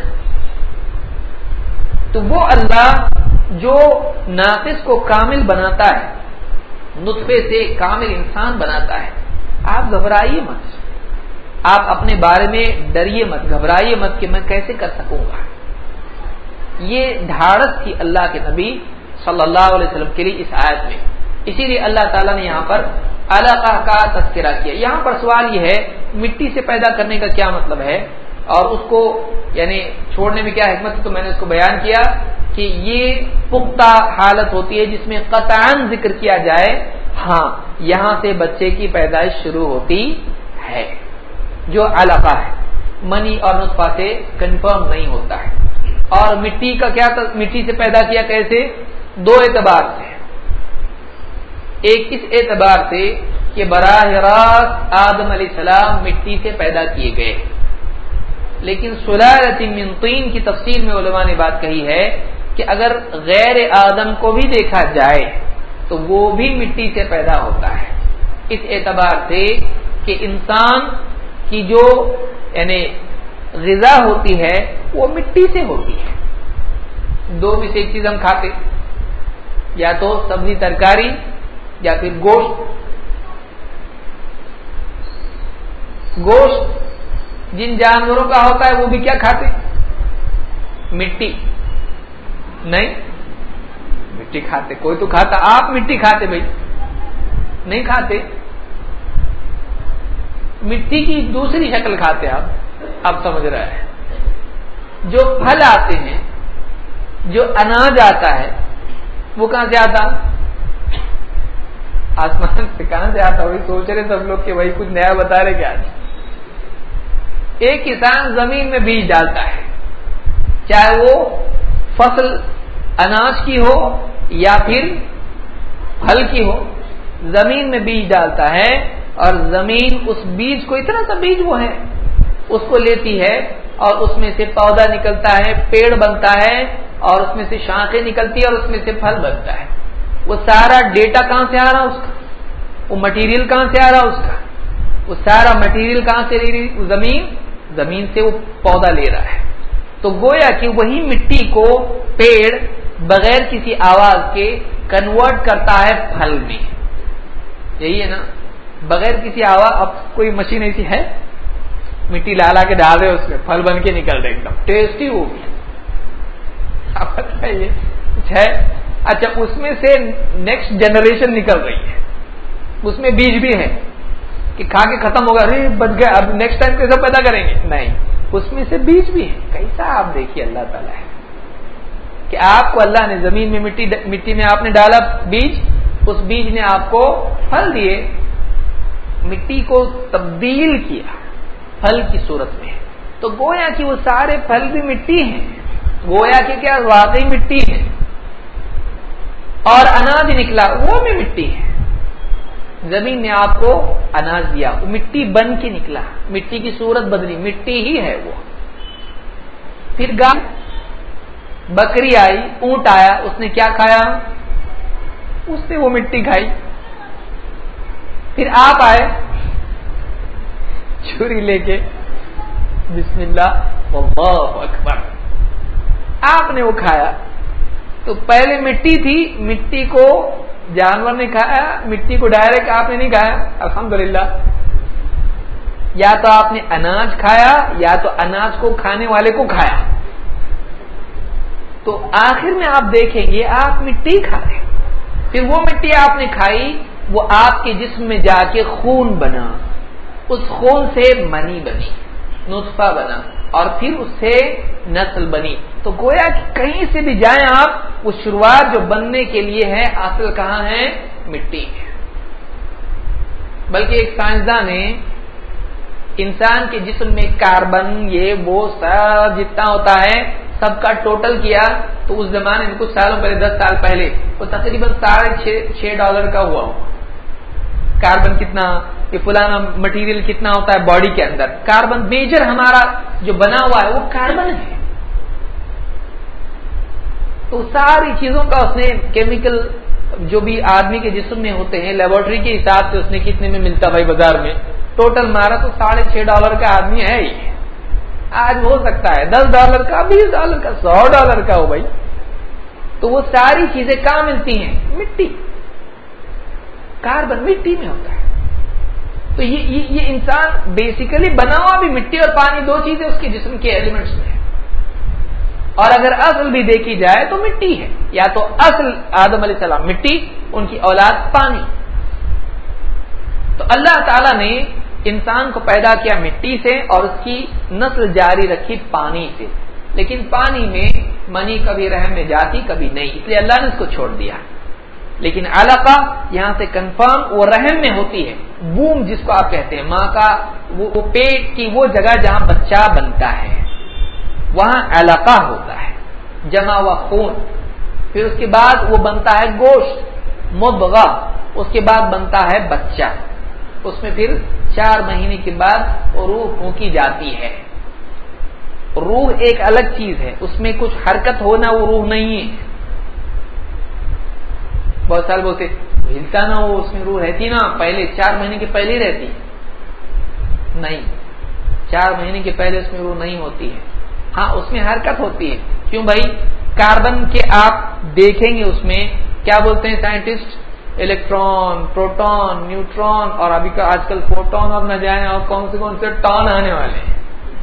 تو وہ اللہ جو ناقص کو کامل بناتا ہے، نطفے سے کامل انسان بناتا ہے، آپ گھبرائیے مت، آپ اپنے بارے میں ڈریے مت، گھبرائیے مت کہ میں کیسے کر سکوں گا۔ یہ ڈھارس تھی اللہ کے نبی صلی اللہ علیہ وسلم کے لیے اس آیت میں، اسی لیے اللہ تعالیٰ نے یہاں پر علقہ کا تذکرہ کیا۔ یہاں پر سوال یہ ہے مٹی سے پیدا کرنے کا کیا مطلب ہے، اور اس کو یعنی چھوڑنے میں کیا حکمت ہے، تو میں نے اس کو بیان کیا کہ یہ پختہ حالت ہوتی ہے جس میں قطعاً ذکر کیا جائے ہاں یہاں سے بچے کی پیدائش شروع ہوتی ہے، جو علقہ ہے منی اور نطفہ سے کنفرم نہیں ہوتا ہے۔ اور مٹی کا کیا، مٹی سے پیدا کیا کیسے، دو اعتبار سے، ایک اس اعتبار سے کہ براہ راست آدم علیہ السلام مٹی سے پیدا کیے گئے، لیکن سلالۃ من طین کی تفسیر میں علماء نے بات کہی ہے کہ اگر غیر آدم کو بھی دیکھا جائے تو وہ بھی مٹی سے پیدا ہوتا ہے، اس اعتبار سے کہ انسان کی جو یعنی غذا ہوتی ہے وہ مٹی سے ہوتی ہے۔ دو میں سے ایک چیز ہم کھاتے، یا تو سبزی ترکاری یا پھر گوشت۔ گوشت جن جانوروں کا ہوتا ہے وہ بھی کیا کھاتے، مٹی، نہیں مٹی کھاتے، کوئی تو کھاتا، آپ مٹی کھاتے بھائی، نہیں کھاتے، مٹی کی دوسری شکل کھاتے آپ، آپ سمجھ رہے ہیں۔ جو پھل آتے ہیں، جو اناج آتا ہے وہ کہاں سے آتا، آسمان سے کہاں سے آتا، وہی سوچ رہے سب لوگ کہ وہی کچھ نیا بتا رہے کیا۔ ایک کسان زمین میں بیج ڈالتا ہے، چاہے وہ فصل اناج کی ہو یا پھر پھل کی ہو، زمین میں بیج ڈالتا ہے اور زمین اس بیج کو، اتنا سا بیج وہ ہے، اس کو لیتی ہے اور اس میں سے پودا نکلتا ہے، پیڑ بنتا ہے، اور اس میں سے شاخیں نکلتی ہے اور اس میں سے پھل بنتا ہے۔ وہ سارا ڈیٹا کہاں سے آ رہا اس کا، وہ مٹیریل کہاں سے آ رہا اس کا، وہ سارا مٹیریل کہاں سے لے رہی، زمین، زمین سے وہ پودا لے رہا ہے۔ تو گویا کہ وہی مٹی کو پیڑ بغیر کسی آواز کے کنورٹ کرتا ہے پھل میں، یہی ہے نا، بغیر کسی آواز۔ اب کوئی مشین ایسی ہے، مٹی لا لا کے ڈال رہے اس میں پھل بن کے نکل رہے، ایک دم ٹیسٹی ہو گیا، آپ بتائیے کچھ ہے؟ اچھا اس میں سے نیکسٹ جنریشن نکل رہی ہے، اس میں بیج بھی ہے کہ کھا کے ختم ہوگا، ارے بچ گیا، اب نیکسٹ ٹائم کیسے پیدا کریں گے، نہیں، اس میں سے بیج بھی ہے۔ کیسا آپ دیکھیے اللہ تعالیٰ ہے کہ آپ کو اللہ نے زمین میں مٹی مٹی میں آپ نے ڈالا بیج، اس بیج نے آپ کو پھل دیے، مٹی کو تبدیل کیا پھل کی صورت میں۔ تو گویا کہ وہ سارے پھل بھی مٹی ہیں، گویا کہ کیا واقعی مٹی ہے، اور اناج نکلا وہ بھی مٹی ہے۔ زمین نے آپ کو اناج دیا، وہ مٹی بن کے نکلا، مٹی کی صورت بدلی، مٹی ہی ہے وہ۔ پھر گائے، بکری آئی، اونٹ آیا، اس نے کیا کھایا، اس نے وہ مٹی کھائی۔ پھر آپ آئے چھری لے کے، بسم اللہ واللہ اکبر، آپ نے وہ کھایا۔ تو پہلے مٹی تھی، مٹی کو جانور نے کھایا، مٹی کو ڈائریکٹ آپ نے نہیں کھایا، الحمدللہ۔ یا تو آپ نے اناج کھایا یا تو اناج کو کھانے والے کو کھایا۔ تو آخر میں آپ دیکھیں گے آپ مٹی کھا رہے، پھر وہ مٹی آپ نے کھائی، وہ آپ کے جسم میں جا کے خون بنا، اس خون سے منی بنی، نطفہ بنا اور پھر اس سے نسل بنی. تو گویا کہ کہیں سے بھی جائیں آپ، وہ شروعات جو بننے کے لیے ہے اصل کہاں ہے؟ مٹی ہے. بلکہ ایک سائنسداں نے انسان کے جسم میں کاربن یہ وہ سب جتنا ہوتا ہے سب کا ٹوٹل کیا تو اس زمانے میں کچھ سالوں پہلے، دس سال پہلے، وہ تقریباً ساڑھے چھ چھ ڈالر کا ہوا ہو. کاربن کتنا، یہ فلانا مٹیریل کتنا ہوتا ہے باڈی کے اندر. کاربن میجر ہمارا جو بنا ہوا ہے وہ کاربن ہے. تو ساری چیزوں کا اس نے کیمیکل جو بھی آدمی کے جسم میں ہوتے ہیں لیبورٹری کے حساب سے اس نے کتنے میں ملتا بھائی بازار میں، ٹوٹل مارا تو ساڑھے چھ ڈالر کا آدمی ہے ہی. آج ہو سکتا ہے دس ڈالر کا، بیس ڈالر کا، سو ڈالر کا ہو بھائی. تو وہ ساری چیزیں کہاں ملتی ہیں؟ مٹی. کاربن مٹی میں ہوتا ہے. تو یہ یہ, یہ انسان بیسیکلی بنا ہوا بھی مٹی اور پانی، دو چیزیں اس کے جسم کے ایلیمنٹس میں ہیں. اور اگر اصل بھی دیکھی جائے تو مٹی ہے. یا تو اصل آدم علیہ السلام مٹی، ان کی اولاد پانی. تو اللہ تعالی نے انسان کو پیدا کیا مٹی سے اور اس کی نسل جاری رکھی پانی سے. لیکن پانی میں منی کبھی رحم میں جاتی کبھی نہیں، اس لیے اللہ نے اس کو چھوڑ دیا. لیکن علقہ یہاں سے کنفرم وہ رحم میں ہوتی ہے. بوم جس کو آپ کہتے ہیں، ماں کا وہ, وہ پیٹ کی وہ جگہ جہاں بچہ بنتا ہے وہاں علقہ ہوتا ہے، جمع ہوا خون. پھر اس کے بعد وہ بنتا ہے گوشت، مضغہ. اس کے بعد بنتا ہے بچہ. اس میں پھر چار مہینے کے بعد روح پھونکی جاتی ہے. روح ایک الگ چیز ہے، اس میں کچھ حرکت ہونا وہ روح نہیں ہے. بہت سال بولتے ہلتا نہ ہو اس میں روح رہتی نا، پہلے چار مہینے کے پہلے رہتی نہیں. چار مہینے کے پہلے اس میں روح نہیں ہوتی ہے. ہاں اس میں حرکت ہوتی ہے. کیوں بھائی؟ کاربن کے آپ دیکھیں گے اس میں کیا بولتے ہیں سائنٹسٹ؟ الیکٹران، پروٹون، نیوٹرون، اور ابھی کا آج کل فوٹون اور نہ جائیں اور کون سے کون سے ٹون آنے والے ہیں.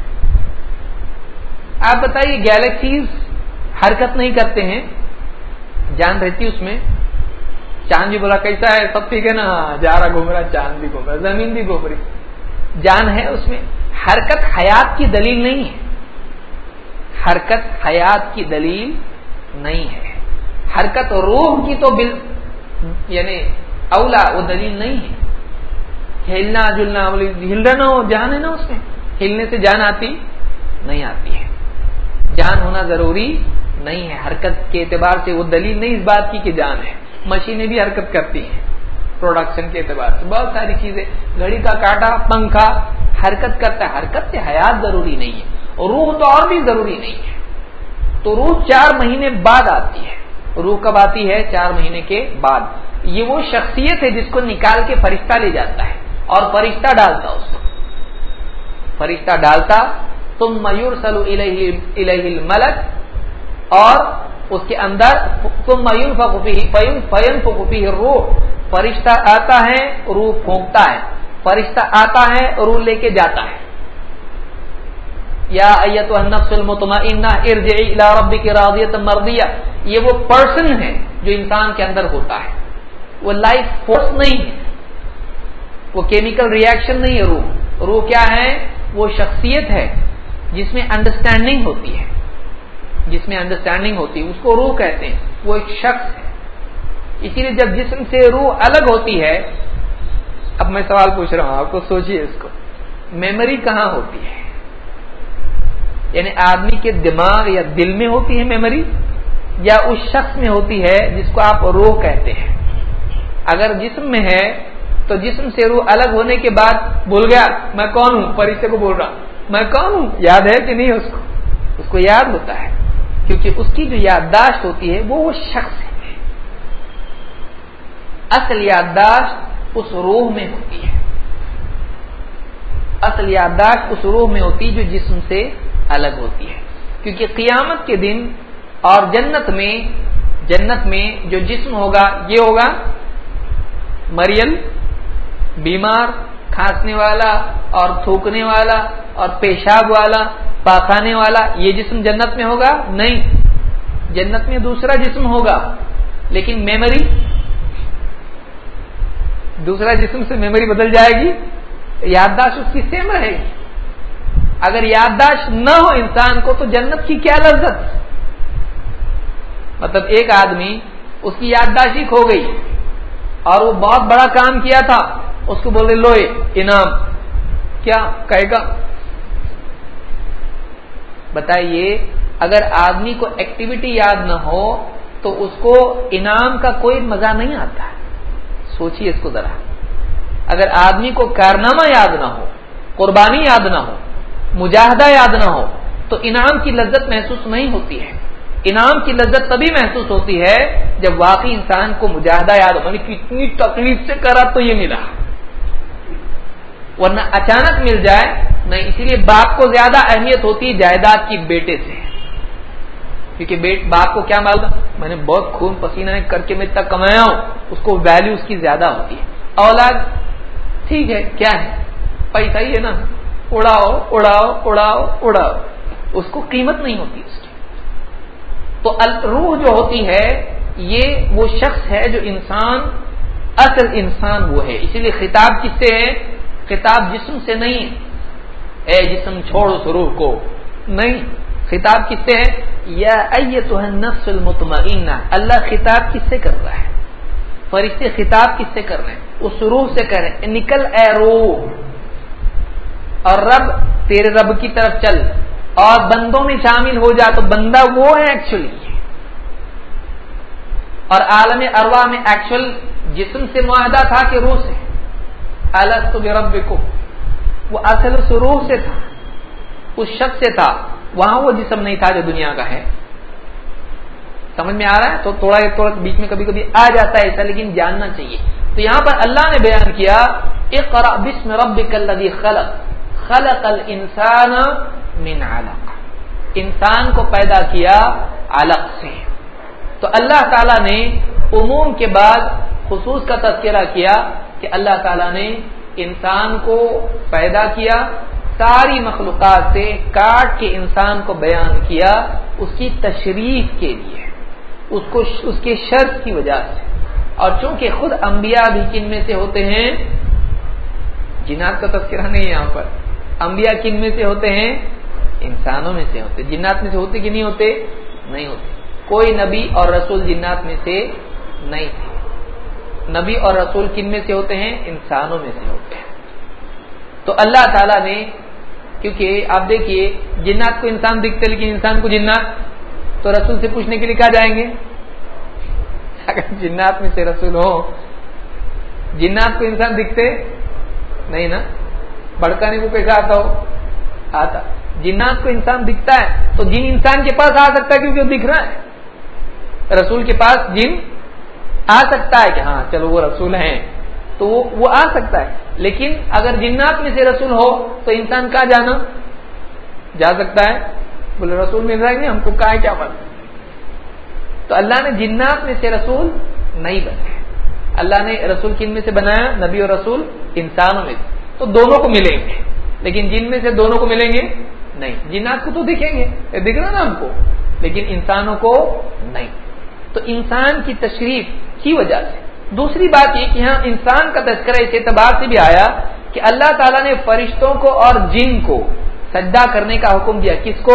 آپ بتائیے گیلیکسیز حرکت نہیں کرتے ہیں، جان رہتی اس میں. چاند بھی بولا کیسا ہے؟ سب ٹھیک ہے نا؟ جا رہا گھوم رہا، چاند بھی گھوم رہا، زمین بھی گھوم رہی. جان ہے اس میں. حرکت حیات کی دلیل نہیں ہے. حرکت حیات کی دلیل نہیں ہے. حرکت روح کی تو بل یعنی اولا وہ دلیل نہیں ہے. ہلنا جلنا، ہلنا ہو جان ہے نا اس میں. ہلنے سے جان آتی نہیں آتی ہے. جان ہونا ضروری نہیں ہے. حرکت کے اعتبار سے وہ دلیل نہیں اس بات کی کہ جان ہے. مشینیں بھی حرکت کرتی ہیں پروڈکشن کے اعتبار سے، بہت ساری چیزیں. گھڑی کا کاٹا، پنکھا حرکت کرتا ہے. حرکت سے حیات ضروری نہیں ہے. روح تو اور بھی ضروری نہیں ہے. تو روح چار مہینے بعد آتی ہے. روح کب آتی ہے؟ چار مہینے کے بعد. یہ وہ شخصیت ہے جس کو نکال کے فرشتہ لے جاتا ہے اور فرشتہ ڈالتا اس کو. فرشتہ ڈالتا ثم یرسل الیہ الیہ الملک، اور اس کے اندر ثم ينفخ فیہ فینفخ فیہ الروح. فرشتہ آتا ہے، روح پھونکتا ہے. فرشتہ آتا ہے، روح لے کے جاتا ہے. یا ایتھا النفس المطمئنہ ارجعی الی ربک راضیۃ مرضیہ. یہ وہ پرسن ہے جو انسان کے اندر ہوتا ہے. وہ لائف فورس نہیں ہے، وہ کیمیکل ریئیکشن نہیں ہے. روح روح کیا ہے؟ وہ شخصیت ہے جس میں انڈرسٹینڈنگ ہوتی ہے. جس میں انڈرسٹینڈنگ ہوتی ہے اس کو روح کہتے ہیں. وہ ایک شخص ہے. اسی لیے جب جسم سے روح الگ ہوتی ہے، اب میں سوال پوچھ رہا ہوں آپ کو، سوچیے اس کو. میموری کہاں ہوتی ہے؟ یعنی آدمی کے دماغ یا دل میں ہوتی ہے میموری، یا اس شخص میں ہوتی ہے جس کو آپ روح کہتے ہیں؟ اگر جسم میں ہے تو جسم سے روح الگ ہونے کے بعد بھول گیا میں کون ہوں. فرشتے کو بول رہا میں کون ہوں، یاد ہے کہ نہیں؟ اس کو اس کو یاد ہوتا ہے، کیونکہ اس کی جو یادداشت ہوتی ہے وہ وہ شخص ہے. اصل یادداشت اس روح میں ہوتی ہے. اصل یادداشت اس روح میں ہوتی ہے جو جسم سے الگ ہوتی ہے. کیونکہ قیامت کے دن اور جنت میں جنت میں جو جسم ہوگا یہ ہوگا مریل، بیمار، کھانسنے والا اور تھوکنے والا اور پیشاب والا، پاخانے والا. یہ جسم جنت میں ہوگا نہیں. جنت میں دوسرا جسم ہوگا، لیکن میموری دوسرا جسم سے میموری بدل جائے گی، یادداشت اس کی سیم رہے گی. اگر یادداشت نہ ہو انسان کو تو جنت کی کیا لذت. مطلب ایک آدمی اس کی یادداشت ہی کھو گئی اور وہ بہت بڑا کام کیا تھا, اس کو بولے لو انعام, کیا کہے گا؟ بتائیے اگر آدمی کو ایکٹیویٹی یاد نہ ہو تو اس کو انعام کا کوئی مزہ نہیں آتا ہے. سوچیے اس کو ذرا. اگر آدمی کو کارنامہ یاد نہ ہو, قربانی یاد نہ ہو, مجاہدہ یاد نہ ہو تو انعام کی لذت محسوس نہیں ہوتی ہے. انعام کی لذت تبھی محسوس ہوتی ہے جب واقعی انسان کو مجاہدہ یاد ہو, یعنی کتنی تکلیف سے کرا تو یہ ملا, ورنہ اچانک مل جائے نہیں. اسی لیے باپ کو زیادہ اہمیت ہوتی ہے جائیداد کی بیٹے سے, کیونکہ باپ کو کیا معلوم, میں نے بہت خون پسینہ کر کے میں اتنا کمایا ہوں, اس کو ویلیو اس کی زیادہ ہوتی ہے. اولاد ٹھیک ہے کیا ہے, پیسہ ہی ہے نا, اڑاؤ اڑاؤ اڑاؤ اڑاؤ, اس کو قیمت نہیں ہوتی اس کی. تو روح جو ہوتی ہے یہ وہ شخص ہے جو انسان, اصل انسان وہ ہے. اسی لیے خطاب کس سے ہے؟ خطاب جسم سے نہیں, اے جسم چھوڑو اس روح کو, نہیں. خطاب کس سے ہے؟ یا ایتھا النفس المطمئنہ. اللہ خطاب کس سے کر رہا ہے؟ فرشتے خطاب کس سے کر رہے ہیں؟ اس روح سے کر رہے ہیں, نکل اے روح, اور رب تیرے رب کی طرف چل اور بندوں میں شامل ہو جا. تو بندہ وہ ہے ایکچولی, اور عالم ارواح میں ایکچوئل جسم سے معاہدہ تھا کہ روح سے. الست بربکم, وہ اصل اس روح سے تھا, اس شخص سے تھا, وہاں وہ جسم نہیں تھا جو دنیا کا ہے. سمجھ میں آ رہا ہے؟ تو تھوڑا تھوڑا بیچ میں کبھی کبھی آ جاتا ہے ایسا, لیکن جاننا چاہیے. تو یہاں پر اللہ نے بیان کیا اقرأ بسم ربک الذی خلق خلق الانسان من علق, انسان کو پیدا کیا علق سے. تو اللہ تعالیٰ نے عموم کے بعد خصوص کا تذکرہ کیا کہ اللہ تعالیٰ نے انسان کو پیدا کیا, ساری مخلوقات سے کاٹ کے انسان کو بیان کیا اس کی تشریف کے لیے, اس کو اس کے شرط کی وجہ سے. اور چونکہ خود انبیاء بھی کن میں سے ہوتے ہیں, جنات کا تذکرہ نہیں ہے یہاں پر. انبیاء کن میں سے ہوتے ہیں؟ انسانوں میں سے ہوتے. جنات میں سے ہوتے کہ نہیں ہوتے؟ نہیں ہوتے. کوئی نبی اور رسول جنات میں سے نہیں تھے. نبی اور رسول کن میں سے ہوتے ہیں؟ انسانوں میں سے ہوتے ہیں. تو اللہ تعالیٰ نے, کیونکہ آپ دیکھیے جنات کو انسان دکھتے لیکن انسان کو جنات, تو رسول سے پوچھنے کے لیے کہا جائیں گے؟ اگر جنات میں سے رسول ہو, جنات کو انسان دکھتے نہیں نا, بھڑکانے کو کیسا آتا ہو, آتا. جنات کو انسان دکھتا ہے تو جن انسان کے پاس آ سکتا ہے کیونکہ وہ دکھ رہا ہے. رسول کے پاس جن آ سکتا ہے کہ ہاں چلو وہ رسول ہیں, تو وہ, وہ آ سکتا ہے. لیکن اگر جنات میں سے رسول ہو تو انسان کہاں جانا جا سکتا ہے؟ بولے رسول مل رہا ہے نہیں, ہم کو کہا ہے کیا بات. تو اللہ نے جنات میں سے رسول نہیں بنایا. اللہ نے رسول کن میں سے بنایا؟ نبی اور رسول انسانوں میں سے. تو دونوں کو ملیں گے, لیکن جن میں سے دونوں کو ملیں گے نہیں. جنات کو تو دکھیں گے, دکھ رہا نا ہم کو, لیکن انسانوں کو نہیں. تو انسان کی تشریف کی وجہ سے. دوسری بات یہ کہ یہاں انسان کا تذکرہ اس اعتبار سے بھی آیا کہ اللہ تعالیٰ نے فرشتوں کو اور جن کو سجدہ کرنے کا حکم دیا. کس کو؟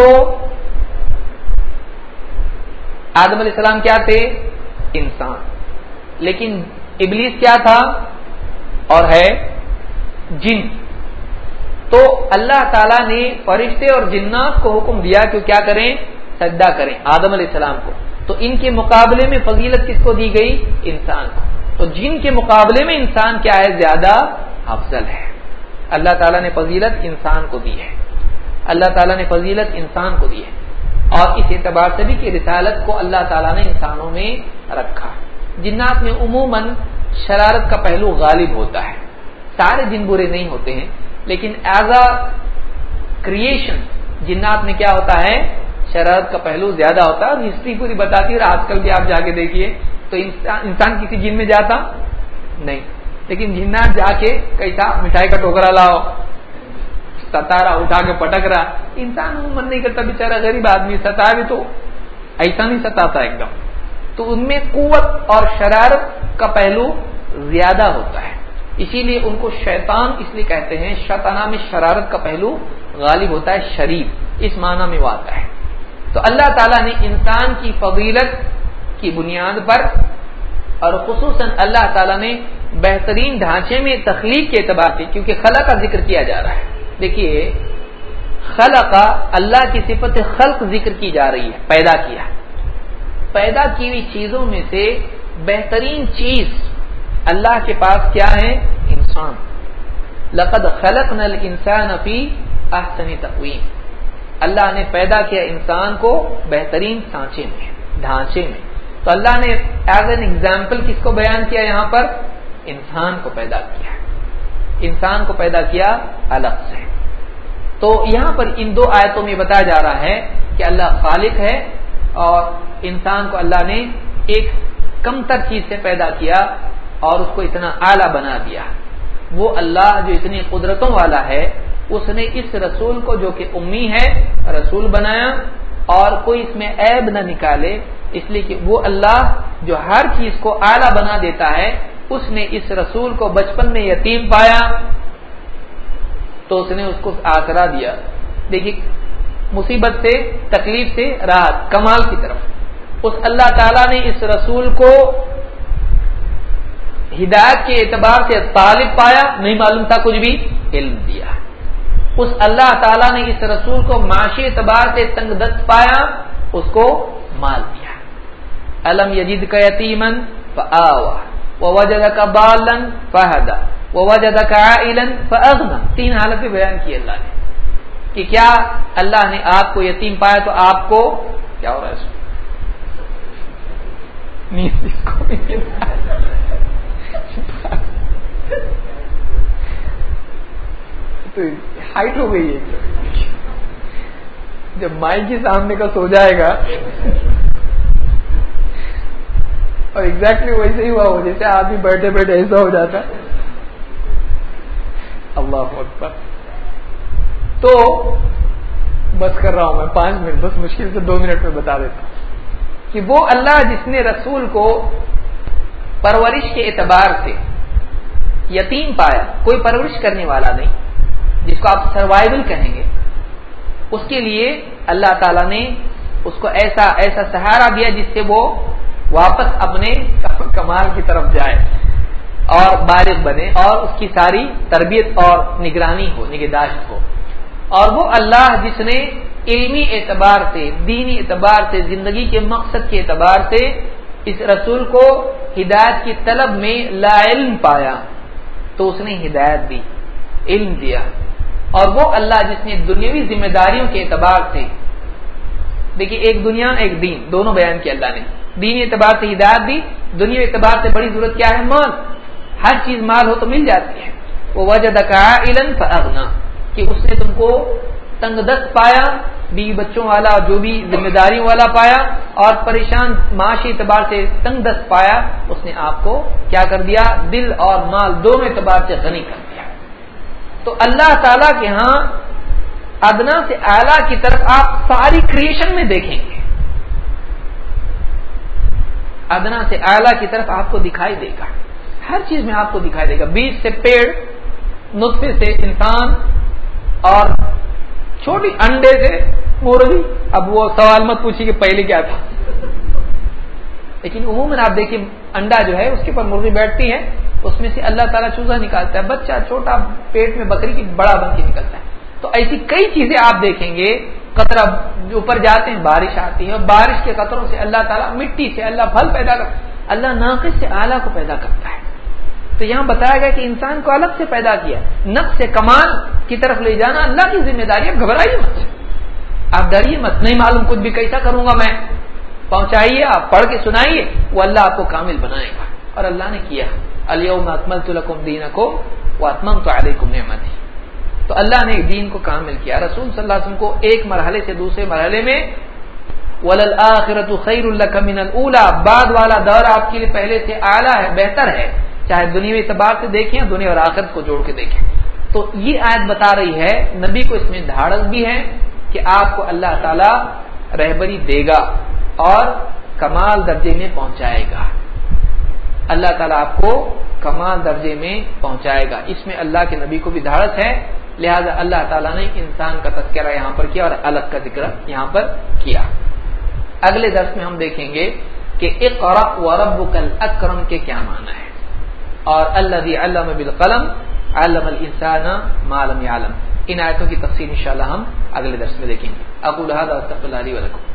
آدم علیہ السلام کیا تھے؟ انسان. لیکن ابلیس کیا تھا اور ہے؟ جن. تو اللہ تعالیٰ نے فرشتے اور جنات کو حکم دیا کہ کیا کریں؟ سجدہ کریں آدم علیہ السلام کو. تو ان کے مقابلے میں فضیلت کس کو دی گئی؟ انسان کو. تو جن کے مقابلے میں انسان کیا ہے؟ زیادہ افضل ہے. اللہ تعالیٰ نے فضیلت انسان کو دی ہے. اللہ تعالیٰ نے فضیلت انسان کو دی ہے. اور اس اعتبار سے بھی کہ رسالت کو اللہ تعالیٰ نے انسانوں میں رکھا. جنات میں عموماً شرارت کا پہلو غالب ہوتا ہے. سارے جن برے نہیں ہوتے ہیں, لیکن ایز اے کریشن جنات میں کیا ہوتا ہے؟ شرارت کا پہلو زیادہ ہوتا ہے. اور ہسٹری پوری بتاتی ہے, اور آج کل بھی آپ جا کے دیکھیے تو انسان کسی جن میں جاتا نہیں, لیکن جنات جا کے کیسا مٹھائی کا ٹوکرا لاؤ, ستارا اٹھا کے پٹک رہا. انسان من نہیں کرتا, بیچارہ غریب آدمی ستا بھی تو ایسا نہیں ستاتا ایک دم. تو ان میں قوت اور شرارت کا پہلو زیادہ ہوتا ہے. اسی لیے ان کو شیطان اس لیے کہتے ہیں، شیطانہ میں شرارت کا پہلو غالب ہوتا ہے، شریر اس معنی میں وہ آتا ہے۔ تو اللہ تعالیٰ نے انسان کی فضیلت کی بنیاد پر اور خصوصاً اللہ تعالیٰ نے بہترین ڈھانچے میں تخلیق کے اعتبار سے، کیونکہ خلق کا ذکر کیا جا رہا ہے، دیکھیے خلق اللہ کی صفت خلق ذکر کی جا رہی ہے، پیدا کیا، پیدا کی ہوئی چیزوں میں سے بہترین چیز اللہ کے پاس کیا ہے؟ انسان۔ لقد خلقنا الانسان فی احسن تقویم، اللہ نے پیدا کیا انسان کو بہترین سانچے میں، ڈھانچے میں۔ تو اللہ نے ایز این ایگزامپل کس کو بیان کیا یہاں پر؟ انسان کو پیدا کیا، انسان کو پیدا کیا الگ سے۔ تو یہاں پر ان دو آیتوں میں بتایا جا رہا ہے کہ اللہ خالق ہے اور انسان کو اللہ نے ایک کم تر چیز سے پیدا کیا اور اس کو اتنا اعلیٰ بنا دیا۔ وہ اللہ جو اتنی قدرتوں والا ہے، اس نے اس رسول کو جو کہ امی ہے رسول بنایا اور کوئی اس میں عیب نہ نکالے، اس لیے کہ وہ اللہ جو ہر چیز کو اعلیٰ بنا دیتا ہے، اس نے اس رسول کو بچپن میں یتیم پایا تو اس نے اس کو آسرا دیا۔ دیکھیے مصیبت سے، تکلیف سے راحت، کمال کی طرف اس اللہ تعالیٰ نے اس رسول کو ہدایت کے اعتبار سے طالب پایا، نہیں معلوم تھا کچھ بھی، علم دیا۔ اس اللہ تعالیٰ نے اس رسول کو معاشی اعتبار سے تنگ دست پایا، اس کو مال دیا۔ الم یجدک یتیما فآوى ووجدک ضالا فہدی ووجدک عائلا فاغنی، تین حالتیں بیان کی اللہ نے کہ کیا اللہ نے آپ کو یتیم پایا تو آپ کو کیا ہو رہا ہے؟ تو ہائٹ ہو گئی ہے، جب مائک کے سامنے کا سو جائے گا اور ایگزیکٹلی ویسے ہی ہوا ہو جیسے آدمی بیٹھے بیٹھے ایسا ہو جاتا۔ اللہ اکبر۔ تو بس کر رہا ہوں میں پانچ منٹ، بس مشکل سے دو منٹ میں بتا دیتا ہوں کہ وہ اللہ جس نے رسول کو پرورش کے اعتبار سے یتیم پایا، کوئی پرورش کرنے والا نہیں، جس کو آپ سروائیول کہیں گے، اس کے لیے اللہ تعالیٰ نے اس کو ایسا ایسا سہارا دیا جس سے وہ واپس اپنے کمال کی طرف جائے اور بالغ بنے اور اس کی ساری تربیت اور نگرانی ہو، نگہداشت ہو۔ اور وہ اللہ جس نے علمی اعتبار سے، دینی اعتبار سے، زندگی کے مقصد کے اعتبار سے اس رسول کو ہدایت کی طلب میں لا علم پایا تو اس نے ہدایت دی، علم دیا۔ اور وہ اللہ جس نے دنیاوی ذمہ داریوں کے اعتبار سے، دیکھیے ایک دنیا ایک دین، دونوں بیان کیا اللہ نے، دینی اعتبار سے ہدایت دی، دنیا اعتبار سے بڑی ضرورت کیا ہے؟ مال، ہر چیز مال ہو تو مل جاتی ہے۔ وہ وجدک عائلا فاغنی، کہ اس نے تم کو تنگ دست پایا، بیوی بچوں والا جو بھی ذمہ داریوں والا پایا اور پریشان معاشی اعتبار سے تنگ دست پایا، اس نے آپ کو کیا کر دیا؟ دل اور مال دونوں اعتبار سے غنی کر دیا۔ تو اللہ تعالیٰ کے ہاں ادنا سے اعلیٰ کی طرف آپ ساری کریشن میں دیکھیں گے، ادنا سے اعلیٰ کی طرف آپ کو دکھائی دے گا، ہر چیز میں آپ کو دکھائی دے گا، بیج سے پیڑ، نطفے سے انسان اور چھوٹی انڈے سے مرغی۔ اب وہ سوال مت پوچھیے کہ پہلے کیا تھا، لیکن عموماً آپ دیکھیں انڈا جو ہے اس کے اوپر مرغی بیٹھتی ہے، اس میں سے اللہ تعالیٰ چوزا نکالتا ہے، بچہ چھوٹا پیٹ میں بکری کی بڑا بن کے نکلتا ہے۔ تو ایسی کئی چیزیں آپ دیکھیں گے، قطرہ اوپر جاتے ہیں بارش آتی ہے، اور بارش کے قطروں سے اللہ تعالیٰ مٹی سے اللہ پھل پیدا کرتا ہے، اللہ ناقص سے اعلیٰ کو پیدا کرتا ہے۔ تو یہاں بتایا گیا کہ انسان کو الگ سے پیدا کیا، نفس سے کمال کی طرف لے جانا اللہ کی ذمہ داری ہے، گھبرائیے مت، آپ ڈریے مت، نہیں معلوم کچھ بھی کیسا کروں گا میں، پہنچائیے، آپ پڑھ کے سنائیے، وہ اللہ آپ کو کامل بنائے گا، اور اللہ نے کیا۔ الیوم اکملت لکم دینکم واتممت علیکم نعمتی، تو اللہ نے دین کو کامل کیا۔ رسول صلی اللہ علیہ وسلم کو ایک مرحلے سے دوسرے مرحلے میں وَلَلْآخِرَةُ خَيْرٌ لَكَ مِنَ الْأُولَى، بعد والا دور آپ کے لیے پہلے سے اعلیٰ ہے، بہتر ہے، چاہے دنیاوی اعتبار سے دیکھیں، دنیا اور آخرت کو جوڑ کے دیکھیں۔ تو یہ آیت بتا رہی ہے، نبی کو اس میں دھاڑس بھی ہے کہ آپ کو اللہ تعالی رہبری دے گا اور کمال درجے میں پہنچائے گا، اللہ تعالیٰ آپ کو کمال درجے میں پہنچائے گا. اس میں اللہ کے نبی کو بھی دھاڑت ہے, لہذا اللہ تعالیٰ نے انسان کا تذکرہ یہاں پر کیا اور الگ کا ذکر یہاں پر کیا. اگلے درس میں ہم دیکھیں گے کہ اقرأ وربک الاکرم کے کیا معنی ہے, اور الذی علم بالقلم علم الانسان ما لم يعلم. ان آیتوں کی تفصیل انشاءاللہ ہم اگلے درس میں دیکھیں گے. اقول هذا واستغفر الله لي ولكم.